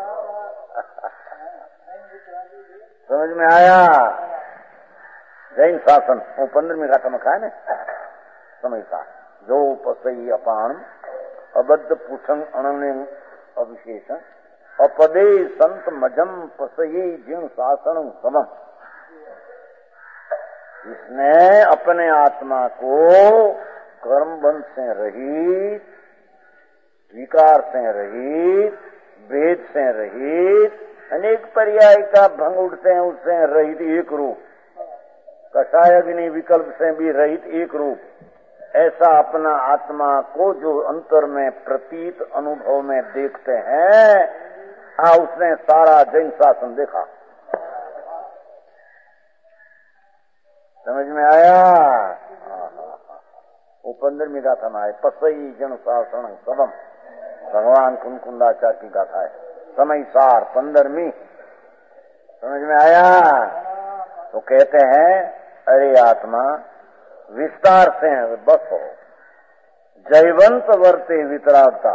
समझ में आया? जैन शासन वो पंद्रहवीं गाथा में खाए ना, समझता जो पसई अपान अबद्ध पुछंग अनन्य अविशेषण अपदे संत मजम पसये जिन शासन समम। इसने अपने आत्मा को कर्म बंध से रहित, विकार से रहित, भेद से रहित, अनेक पर्याय का भंग उठते हैं उससे रहित एक रूप, कषाय अग्नि विकल्प से भी रहित एक रूप, ऐसा अपना आत्मा को जो अंतर में प्रतीत अनुभव में देखते हैं, हाँ उसने सारा जैन शासन देखा। समझ में आया? वो पंद्रहवीं गाथा में आए पसई जन शासन सबम, भगवान कुंकुंदाचार्य की गाथा है, समय सार पंद्रहवीं। समझ में आया? तो कहते हैं अरे आत्मा विस्तार से बस हो, जयवंत वर्ते वितरागता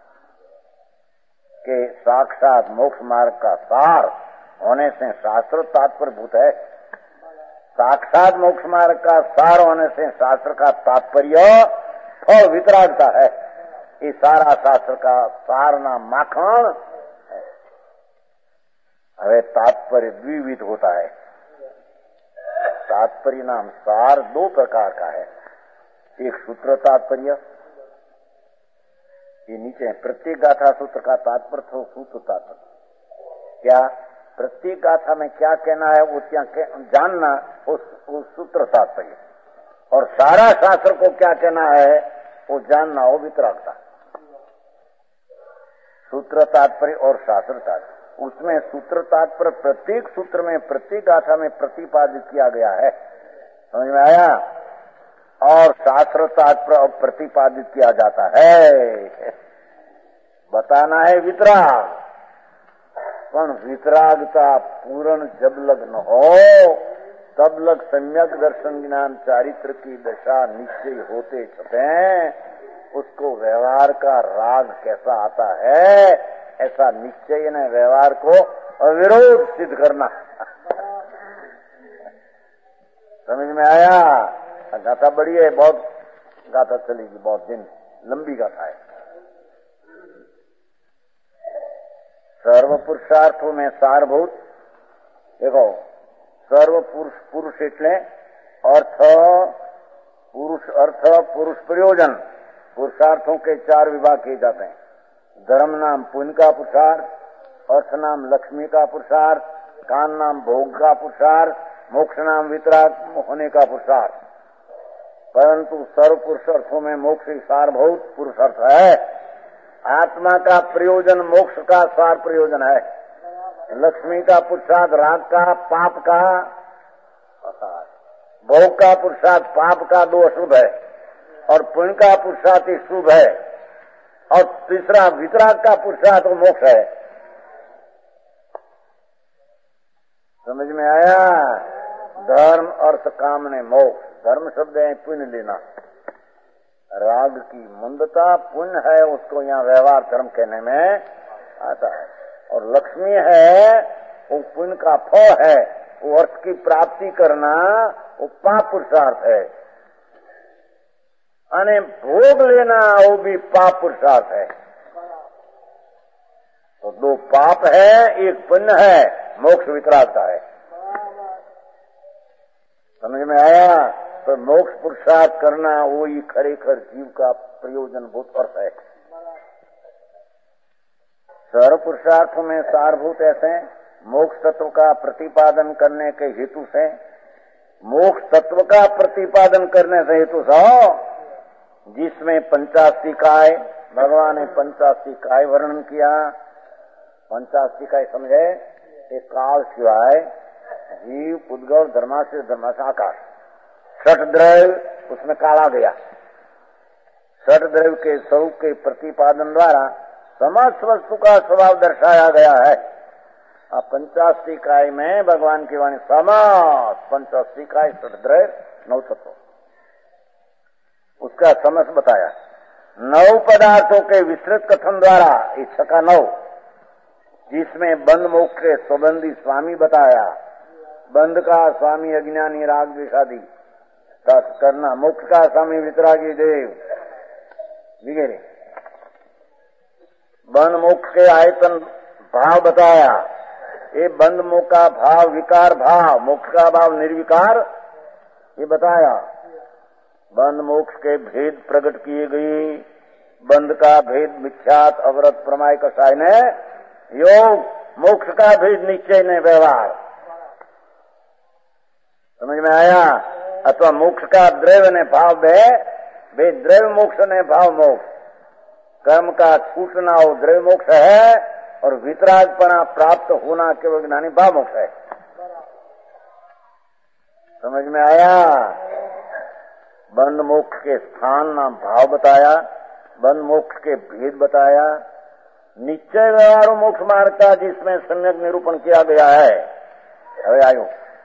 के साक्षात मोक्ष मार्ग का सार होने से शास्त्र तात्पर्य भूत है। साक्षात मोक्ष मार्ग का सार होने से शास्त्र का तात्पर्य फल वितरागता है। ये सारा शास्त्र का सार नाम माखन है। हवे तात्पर्य द्विविध होता है। तात्पर्य नाम सार दो प्रकार का है, एक सूत्र तात्पर्य, ये नीचे है, प्रत्येक गाथा सूत्र का तात्पर्य तो सूत्र तात्पर्य। क्या प्रत्येक गाथा में क्या कहना है वो क्या जानना, उस, उस सूत्र तात्पर्य, और सारा शास्त्र को क्या कहना है वो जानना हो वितरागता। सूत्र तात्पर्य और शास्त्र तात्पर्य, उसमें सूत्र तात्पर्य प्रत्येक सूत्र में प्रत्येक गाथा में प्रतिपादित किया गया है। समझ में आया? और शास्त्र तात्पर्य अब प्रतिपादित किया जाता है। बताना है वितराग, पर वितरागता पूर्ण जब लग न हो तब लग सम्यक दर्शन ज्ञान चारित्र की दशा निश्चय होते छते, उसको व्यवहार का राग कैसा आता है ऐसा निश्चय ने व्यवहार को अविरोध सिद्ध करना। समझ में आया? गाथा बड़ी है, बहुत गाथा चलेगी, बहुत दिन लंबी गाथा है। सर्व पुरुषार्थों में सारभूत देखो, सर्व पुरुष पुरुष એટલે अर्थ पुरुष, अर्थ पुरुष प्रयोजन, पुरुषार्थों के चार विभाग किए जाते हैं। धर्म नाम पुण्य का पुरुषार्थ, अर्थ नाम लक्ष्मी का पुरुषार्थ, कान नाम भोग का पुरुषार्थ, मोक्ष नाम वितराग होने का पुरुषार्थ। परंतु सर्व पुरुष अर्थों में मोक्ष ही सारभूत पुरुषार्थ है। आत्मा का प्रयोजन मोक्ष का सार प्रयोजन है। लक्ष्मी का पुरुषार्थ राग का, पाप का, भोग का पुरुषार्थ पाप का दो अशुभ है, और पुण्य का पुरुषार्थ ही शुभ है, और तीसरा वितराग का पुरुषार्थ तो मोक्ष है। समझ में आया? धर्म अर्थ काम ने मोक्ष, धर्म शब्द है पुण्य लेना, राग की मंदता पुण्य है, उसको यहाँ व्यवहार धर्म कहने में आता है। और लक्ष्मी है वो पुण्य का फल है, वो अर्थ की प्राप्ति करना वो पाप पुरुषार्थ है, अने भोग लेना वो भी पाप पुरुषार्थ है। तो दो पाप है, एक पुण्य है, मोक्ष वितरागता है। समझ में आया? तो मोक्ष पुरुषार्थ करना वो ही खरेखर जीव का प्रयोजनभूत अर्थ है। सर्व पुरुषार्थों में सारभूत ऐसे मोक्ष तत्व का प्रतिपादन करने के हेतु से, मोक्ष तत्व का प्रतिपादन करने से हेतु से, जिसमें पंचाशी काय, भगवान ने पंचाशी काय वर्णन किया। पंचाशी काय समझे, एक काल सिवाय जीव, उद्गव, धर्माशय, धर्माशय, आकाश, छठ द्रव्य उसमें काला गया। छठ द्रव्य के स्वरूप के प्रतिपादन द्वारा समस्त वस्तु का स्वभाव दर्शाया गया है। अब पंचाशी काय में भगवान की वाणी समस्त पंचाशी काय, छठ द्रव्य, नौ तत्व, उसका समस्त बताया। नौ पदार्थों के विस्तृत कथन द्वारा इच्छा का नौ, जिसमें बंध मोक्ष के संबंधी स्वामी बताया। बंध का स्वामी अज्ञानी राग द्वेषादि करना, मोक्ष का स्वामी वितरागी देव वगैरह। बंध मोक्ष के आयतन भाव बताया। ये बंध मोक्ष का भाव विकार भाव, मोक्ष का भाव निर्विकार, ये बताया। बंध मोक्ष के भेद प्रकट किए गए। बंध का भेद मिथ्यात अवरत प्रमाय कसाय ने योग, मोक्ष का भेद निश्चय ने व्यवहार। समझ में आया? अथवा मोक्ष का द्रव्य ने भाव दे, वे द्रव्य मोक्ष ने भाव मोक्ष। कर्म का छूटना वो द्रव्य मोक्ष है, और वितरागपना प्राप्त होना केवल ज्ञानी भाव मोक्ष है। समझ में आया? बंध मोक्ष के स्थान नाम भाव बताया, बंध मोक्ष के भेद बताया। निश्चय व्यवहार मोक्ष मार्ग का जिसमें सम्यक निरूपण किया गया है। अरे आयो,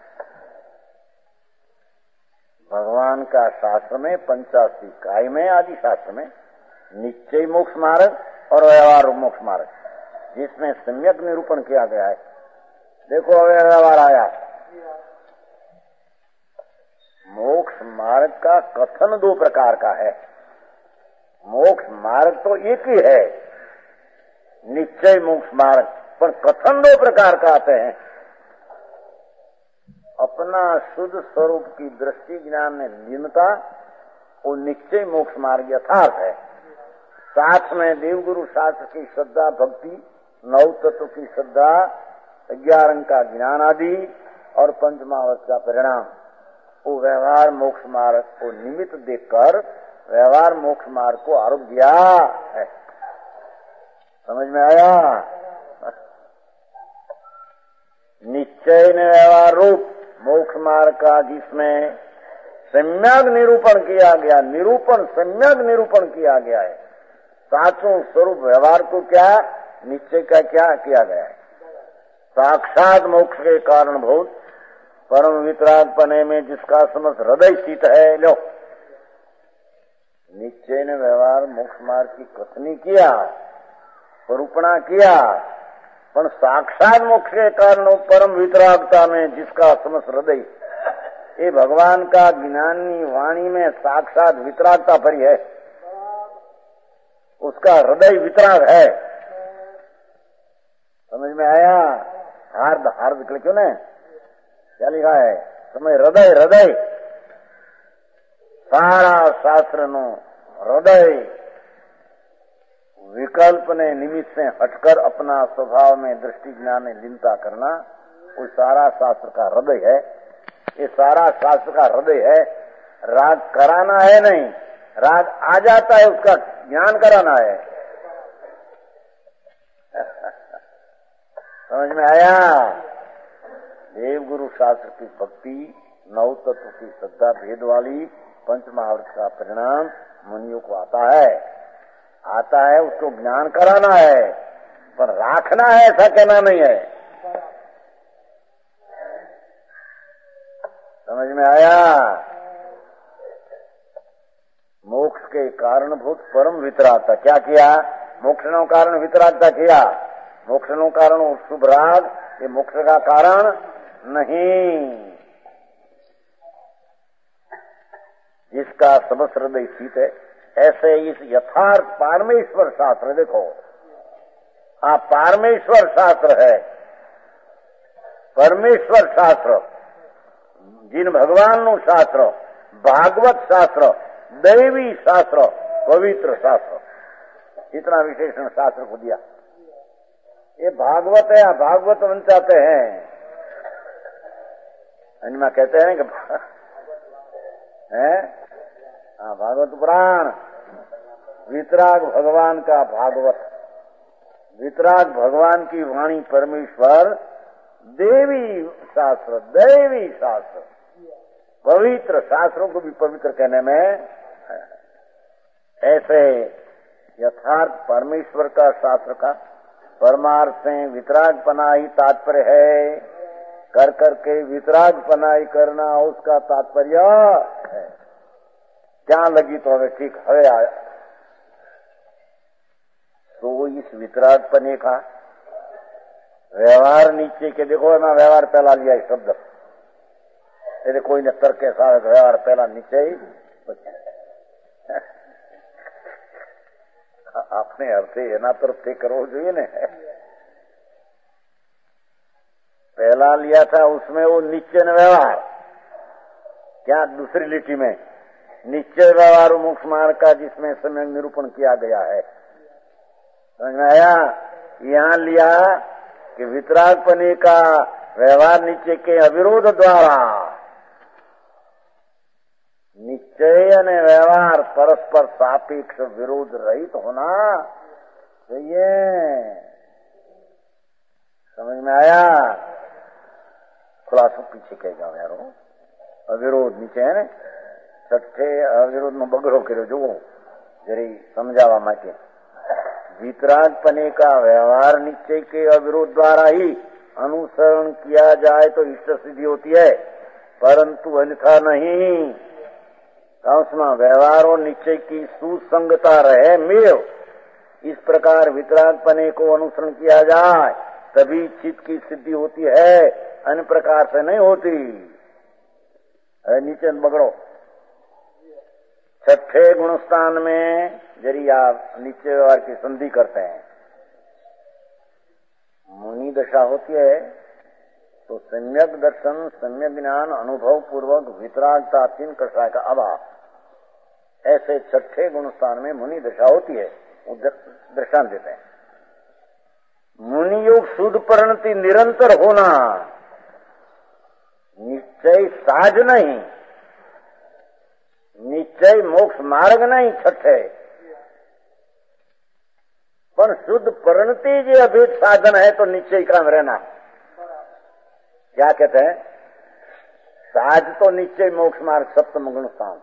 भगवान का शास्त्र में पंचाशी काय में आदि शास्त्र में निश्चय मोक्ष मार्ग और व्यवहार मोक्ष मार्ग, जिसमें सम्यक निरूपण किया गया है। देखो व्यवहार आया, मोक्ष मार्ग का कथन दो प्रकार का है। मोक्ष मार्ग तो एक ही है, निश्चय मोक्ष मार्ग, पर कथन दो प्रकार का आते हैं। अपना शुद्ध स्वरूप की दृष्टि ज्ञान में लीनता, वो निश्चय मोक्ष मार्ग यथार्थ है। साथ में देवगुरु शास्त्र की श्रद्धा भक्ति, नौ तत्व की श्रद्धा, ग्यारह अंग का ज्ञान आदि और पंचमावत का परिणाम, वो व्यवहार मोक्ष मार्ग को निमित्त देखकर व्यवहार मोक्ष मार्ग को आरोप दिया है। समझ में आया? निश्चय ने व्यवहार रूप मोक्ष मार्ग का, जिसमें सम्यक निरूपण किया गया, निरूपण सम्यक निरूपण किया गया है। साचों स्वरूप व्यवहार को क्या, निश्चय का क्या किया गया है। साक्षात मोक्ष के कारणभूत परम वितराग पने में जिसका समस्त हृदय स्थित है। लो, निश्चय ने व्यवहार मोक्ष मार्ग की कथनी किया, निरूपणा किया, पर साक्षात मोक्ष के कारण परम वितरागता में जिसका समस्त हृदय, ये भगवान का ज्ञानी वाणी में साक्षात वितरागता भरी है, उसका हृदय वितराग है। समझ में आया? हार्द हार्द क्यों ने क्या लिखा है? समझ, हृदय हृदय सारा शास्त्र नो हृदय विकल्प ने निमित्त से हटकर अपना स्वभाव में दृष्टि ज्ञान में लीनता करना, वो सारा शास्त्र का हृदय है। ये सारा शास्त्र का हृदय है। राग कराना है नहीं, राग आ जाता है, उसका ज्ञान कराना है। समझ में आया? देव गुरु शास्त्र की भक्ति, नौ तत्व की श्रद्धा भेद वाली पंच महावृत का परिणाम मुनियों को आता है, आता है, उसको ज्ञान कराना है, पर राखना है ऐसा कहना नहीं है। समझ में आया? मोक्ष के कारणभूत परम वितरागता क्या किया? मोक्ष नो कारण वितरागता किया। मोक्ष नो कारण शुभ राग, ये मोक्ष का कारण नहीं। जिसका समस्त हृदय स्थित है, ऐसे इस यथार्थ पारमेश्वर शास्त्र, देखो आप पारमेश्वर शास्त्र है, परमेश्वर शास्त्र, जिन भगवान नु शास्त्र, भागवत शास्त्र, दैवी शास्त्र, पवित्र शास्त्र, इतना विशेषण शास्त्र को दिया। ये भागवत है, भागवत बन जाते हैं। इनमें कहते हैं कि है हाँ, भागवत पुराण, वितराग भगवान का भागवत, वितराग भगवान की वाणी परमेश्वर, देवी शास्त्र, दैवी शास्त्र, पवित्र शास्त्रों को भी पवित्र कहने में ऐसे यथार्थ परमेश्वर का शास्त्र का परमार्थ से वितराग पनाई तात्पर्य है। कर करके वितराग पनाई करना उसका तात्पर्य है। क्या लगी तो हमें ठीक हवे आया तो इस वितराग पने का व्यवहार नीचे के देखो ना, व्यवहार पहला लिया शब्द, એટલે કોઈને તર્કે સારે વ્યવહાર પહેલા નીચે આપણે અર્થે એના તરફથી કરવો જોઈએ ને। पहला लिया था उसमें वो निश्चय व्यवहार, क्या दूसरी लिटी में निश्चय व्यवहार मोक्ष मार्ग का जिसमें समय निरूपण किया गया है, समझ में आया। यहाँ लिया कि वितरागपने का व्यवहार निश्चय के अविरोध द्वारा, निश्चय અને व्यवहार परस्पर सापेक्ष विरोध रहित होना चाहिए। समझ में आया। खुलासा पीछे कह जाओ यारो। अविरोध नीचे है ने छठे अविरोध में बगड़ो કર્યો જુઓ जरी समझावा માટે। वितरागपने का व्यवहार निश्चय के अविरोध द्वारा ही अनुसरण किया जाए तो इष्ट सिद्धि होती है, परंतु अन्यथा नहीं। उसमें व्यवहार और निश्चय की सुसंगता रहे मेल, इस प्रकार वितरागपने को अनुसरण किया जाए तभी चित्त की सिद्धि होती है, अन्य प्रकार से नहीं होती। नीचे बगड़ो छठे गुणस्थान में जरी आप नीचे व्यवहार की संधि करते हैं, मुनि दशा होती है तो सम्यक दर्शन, सम्यक ज्ञान, अनुभव पूर्वक वितरागता तीन कषाय का अभाव, ऐसे छठे गुणस्थान में मुनि दशा होती है। वो दृष्टांत देते हैं। मुनि योग शुद्ध परिणति निरंतर होना, निश्चय साज नहीं, निश्चय मोक्ष मार्ग नहीं छठे, पर शुद्ध परिणति जो अभेद साधन है तो निश्चय का रहना। क्या कहते हैं? साज तो निश्चय मोक्ष मार्ग सप्तम गुणस्थान,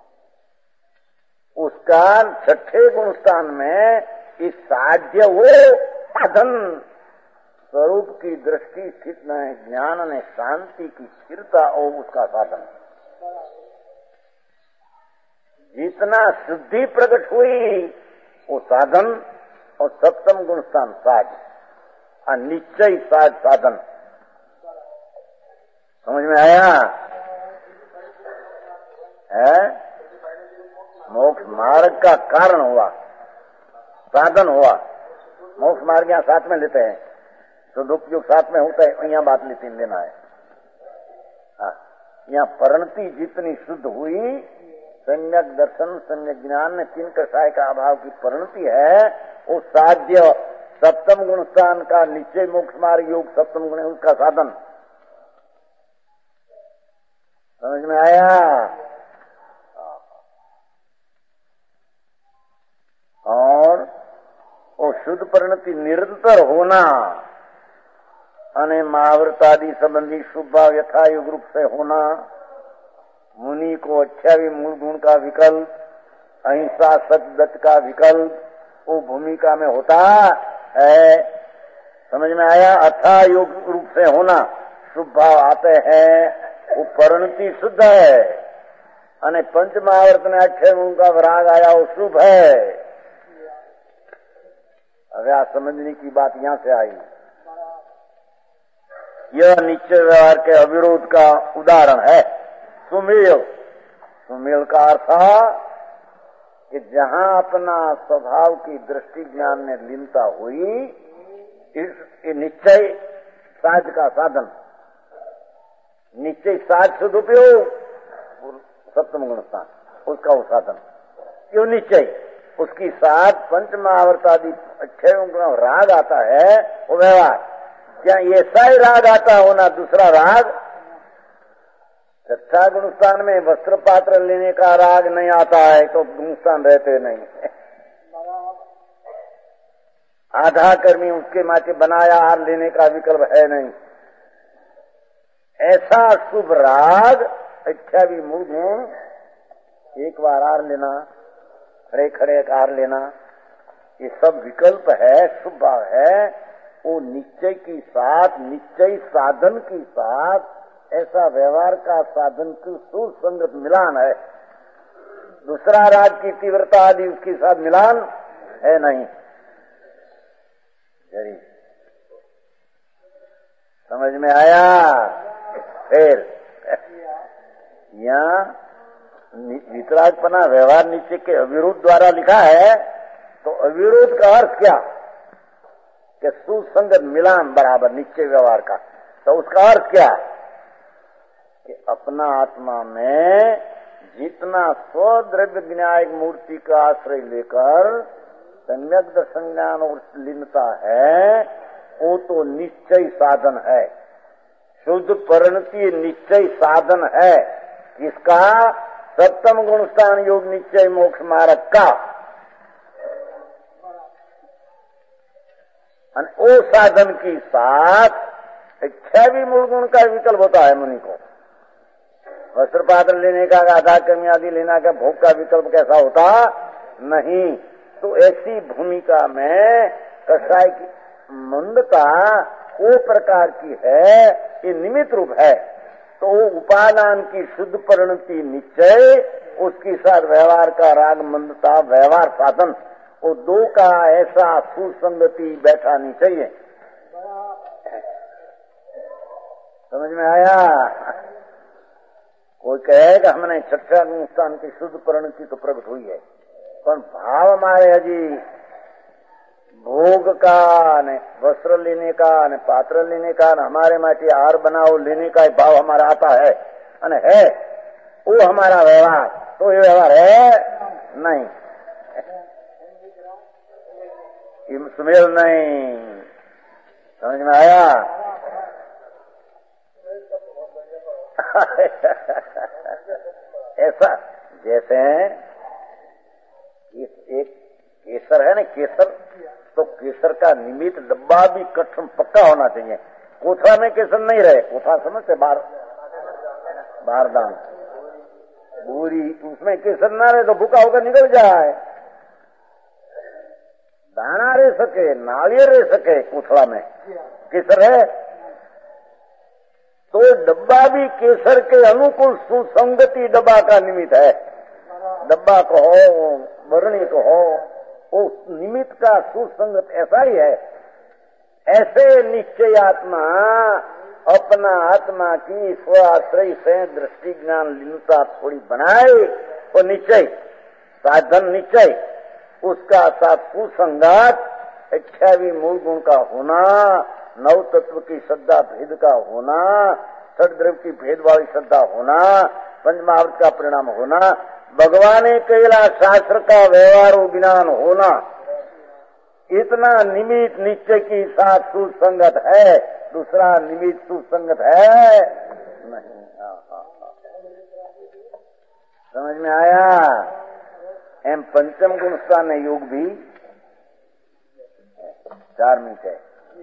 उसका छठे गुणस्थान में इस साध्य वो साधन स्वरूप की दृष्टि स्थित में ज्ञान ने शांति की स्थिरता और उसका साधन, जितना शुद्धि प्रकट हुई वो साधन और सप्तम गुणस्थान साज और निश्चय साज साधन। समझ में आया है? मोक्ष मार्ग का कारण हुआ, साधन हुआ। मोक्ष मार्ग यहाँ साथ में लेते हैं, शुद्धोपयोग साथ में होता है, यहाँ बात लेते लेना है। हाँ, यहाँ परिणति जितनी शुद्ध हुई, सम्यक दर्शन, सम्यक ज्ञान में तीन कषाय का अभाव की परिणति है, वो साध्य सप्तम गुणस्थान का निश्चय मोक्ष मार्ग योग सप्तम गुण उसका साधन। समझ में आया? और वो शुद्ध परिणति निरंतर होना अने महाव्रत आदि संबंधी शुभ भाव यथायुग रूप से होना, मुनि को अठावी मूल गुण का विकल्प, अहिंसा सत्य का विकल्प वो भूमिका में होता है। समझ में आया? अथा योग रूप से होना, शुभ भाव आते हैं, वो परिणति शुद्ध है, अने पंच महाव्रत ने अठावी गुण का विराग आया वो शुभ है। अगर आप समझने की बात यहां से आई, यह निश्चय व्यवहार के अविरोध का उदाहरण है। सुमेल, सुमेल का अर्थ कि जहां अपना स्वभाव की दृष्टि ज्ञान में लीनता हुई, इस निश्चय साज का साधन, निश्चय साज सदुपयोग सप्तम गुण स्थान, उसका वो साधन क्यों निश्चय, उसकी साथ पंचमावर्त आदि छह गुण राग आता है, वो व्यवहार क्या ऐसा ही राग आता हो ना दूसरा राग। छठा गुणस्थान में वस्त्र पात्र लेने का राग नहीं आता है तो गुणस्थान रहते नहीं। आधा कर्मी उसके माथे बनाया हार लेने का विकल्प है नहीं। ऐसा शुभ राग इच्छा भी मूल गुण, एक बार हार लेना, खड़े खड़े हार लेना, ये सब विकल्प है, शुभ भाव है। वो निश्चय की साथ, निश्चय साधन की साथ, ऐसा व्यवहार का साधन की सुसंगत मिलान है। दूसरा राग की तीव्रता आदि उसके साथ मिलान है नहीं। जरी समझ में आया? फिर यहाँ वितरागपना व्यवहार निश्चय के अविरोध द्वारा लिखा है, तो अविरोध का अर्थ क्या कि सुसंगत मिलान बराबर निश्चय व्यवहार का। तो उसका अर्थ क्या कि अपना आत्मा में जितना स्वद्रव्य ज्ञायक मूर्ति का आश्रय लेकर सम्यक दर्शन ज्ञान और लीनता है, वो तो निश्चय साधन है, शुद्ध परिणति निश्चय साधन है। इसका सप्तम गुण स्थान योग निश्चय मोक्ष मार्ग का वो साधन की साथ इच्छा भी मूल गुण का विकल्प होता है। मुनि को वस्त्र पात्र लेने का, आधा कर्मी आदि लेना का भोग का विकल्प कैसा होता नहीं। तो ऐसी भूमिका में कसाय की मंदता वो प्रकार की है, ये निमित्त रूप है। तो वो उपादान की शुद्ध परिणति निश्चय, उसके साथ व्यवहार का राग मंदता व्यवहार साधन, वो दो का ऐसा सुसंगति बैठानी चाहिए। समझ में आया? कोई कहेगा हमने छठा स्थान की शुद्ध परिणति तो प्रकट हुई है, पर भाव हमारे अजी भोग का न वस्त्र लेने का न पात्र लेने का न हमारे माटी हार बनाओ लेने का भाव हमारा आता है अने है वो हमारा व्यवहार, तो ये व्यवहार है नहीं, सुमेल नहीं। समझ में आया? ऐसा जैसे एक केसर है ना, केसर, तो केसर का निमित्त डब्बा भी कठिन पक्का होना चाहिए। कोठा में केसर नहीं रहे, कोठा समझते बार बारदान पूरी, उसमें केसर ना रहे तो भूखा होकर निकल जाए। दाना रह सके, नारियल रह सके, कोठड़ा में केसर है तो डब्बा भी केसर के अनुकूल सुसंगति डब्बा का निमित्त है। डब्बा को हो, बरणी को हो, उस निमित्त का सुसंगत ऐसा ही है। ऐसे निश्चय आत्मा अपना आत्मा की स्व आश्रय से दृष्टि ज्ञान लीनता थोड़ी बनाए, वो निश्चय साधन निश्चय, उसका साथ सुसंगत इच्छा भी मूल गुण का होना, नव तत्व की श्रद्धा भेद का होना, षड्द्रव्य की भेद वाली श्रद्धा होना, पंचमहाभूत का परिणाम होना, भगवान केला शास्त्र का व्यवहार ज्ञान होना, इतना निमित्त निश्चय की साथ सुसंगत है। दूसरा निमित्त सुसंगत है नहीं। हाँ, हाँ, हाँ। समझ में आया? एम पंचम गुण स्थान योग भी धार्मिक है।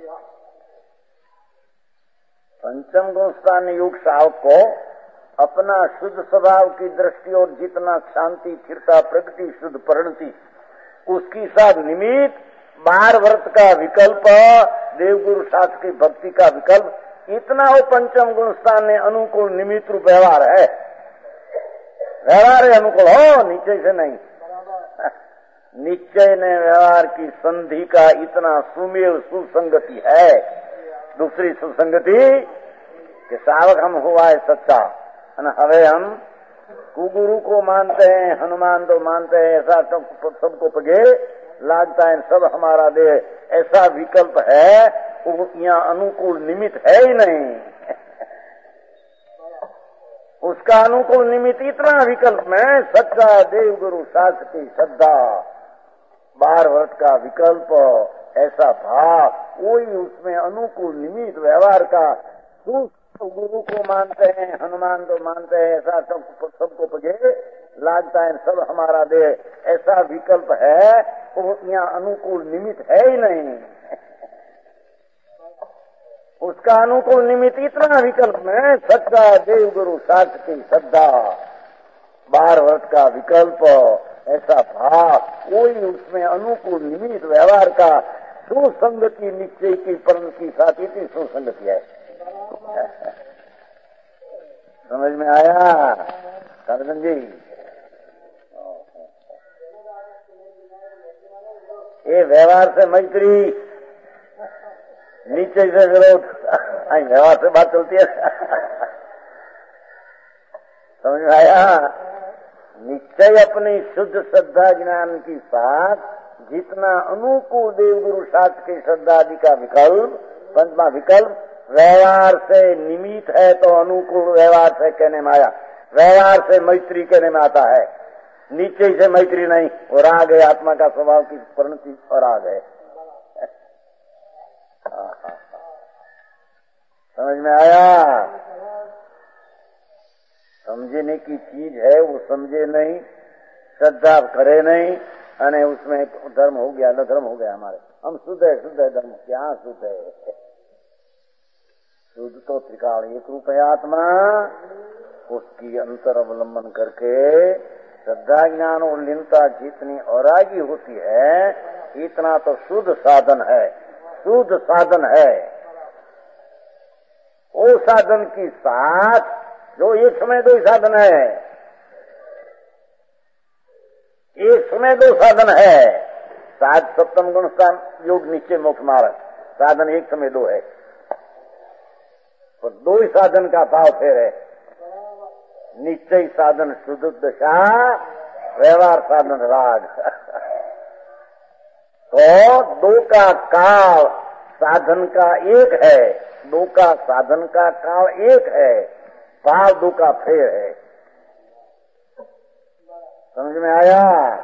पंचम गुण स्थान योग साहब को अपना शुद्ध स्वभाव की दृष्टि और जितना शांति स्थिरता प्रगति शुद्ध परिणति उसकी साथ निमित्त बार व्रत का विकल्प, देवगुरु शास्त्र की भक्ति का विकल्प, इतना वो पंचम गुण स्थान में अनुकूल निमित्त रूप व्यवहार है। व्यवहार अनुकूल हो, निश्चय से नहीं। निश्चय ने व्यवहार की संधि का इतना सुमेल सुसंगति है। दूसरी सुसंगति कि सावक हम हुआ है सच्चा, हवे हम कुगुरु को मानते हैं, हनुमान तो मानते हैं, ऐसा सबको पगे लागता है, सब हमारा दे, ऐसा विकल्प है, वो यहाँ अनुकूल निमित्त है ही नहीं। उसका अनुकूल निमित्त इतना विकल्प में सच्चा देव गुरु शास्त्र की श्रद्धा, बार वर्ष का विकल्प, ऐसा भाव, वही उसमें अनुकूल निमित्त व्यवहार का। तो गुरु को मानते हैं, हनुमान को मानते हैं, ऐसा सब सबको पगे लागता है, सब हमारा दे, ऐसा विकल्प है, वो यहाँ अनुकूल निमित्त है ही नहीं। उसका अनुकूल निमित्त इतना विकल्प में सच्चा देव गुरु शास्त्र की श्रद्धा, बार वर्ष का विकल्प, ऐसा भाव, वही उसमें अनुकूल निमित्त व्यवहार का। सुसंगति निश्चय की परम की साथ इतनी सुसंगति है। समझ में आया करदन जी? ये व्यवहार से मैत्री, नीचे से विरोध, व्यवहार से बात चलती है। समझ में आया? निश्चय अपनी शुद्ध श्रद्धा ज्ञान की साथ जितना अनुकूल देव गुरु शास्त्र की श्रद्धा आदि का विकल्प, पंचमा विकल्प, व्यवहार से निमित्त है तो अनुकूल व्यवहार से कहने में आया, व्यवहार से मैत्री कहने में आता है। नीचे से मैत्री नहीं, वो राग है, आत्मा का स्वभाव की परिणति और राग है। समझ में आया? समझने की चीज है, वो समझे नहीं, श्रद्धा करे नहीं, अने उसमें धर्म हो गया, अधर्म हो गया हमारे। हम शुद्ध है, शुद्ध है, धर्म क्या शुद्ध है? शुद्ध तो त्रिकाल एक रूप है आत्मा, उसकी अंतर अवलंबन करके श्रद्धा ज्ञान और लीनता जितनी औरागी होती है, इतना तो शुद्ध साधन है, शुद्ध साधन है। वो साधन की साथ जो एक समय दो साधन है, एक समय दो साधन है, साध सप्तम गुण स्थान योग निश्चय मोक्ष मार्ग, साधन एक समय दो है, तो दो ही साधन का भाव फेर है। निश्चय साधन शुद्ध दशा, व्यवहार साधन राग। तो दो का काल साधन का एक है, दो का साधन का काल एक है, भाव दो का फेर है। समझ में आया?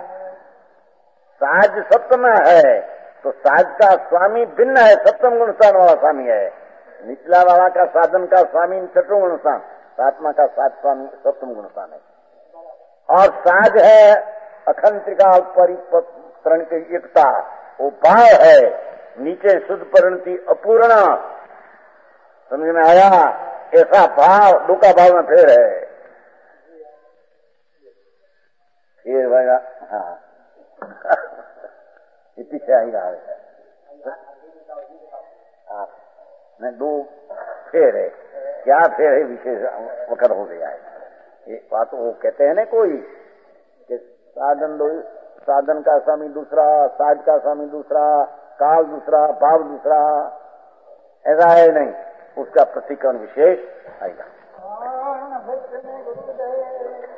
साज सप्तम है तो साज का स्वामी भिन्न है, सप्तम गुण स्थान वाला स्वामी है। निचला वाला का साधन का स्वामी छठों गुण स्थान, आत्मा का साज स्वामी सप्तम गुण स्थान है। और साज है अखंड त्रिकाल परिपरण की एकता, वो भाव है, नीचे शुद्ध परिणति अपूर्णा। समझ में आया? ऐसा भाव दो का भाव में फेर है। फिर भागा, हाँ ये पीछे आई रहा है, हाँ मैं दो फेर है, क्या फेर है विशेष वकर हो गया है। ये बात वो कहते हैं ना कोई कि साधन दो, साधन का स्वामी दूसरा, साज का स्वामी दूसरा, काल दूसरा, भाव दूसरा, ऐसा है नहीं, उसका प्रतिकरण विशेष आएगा।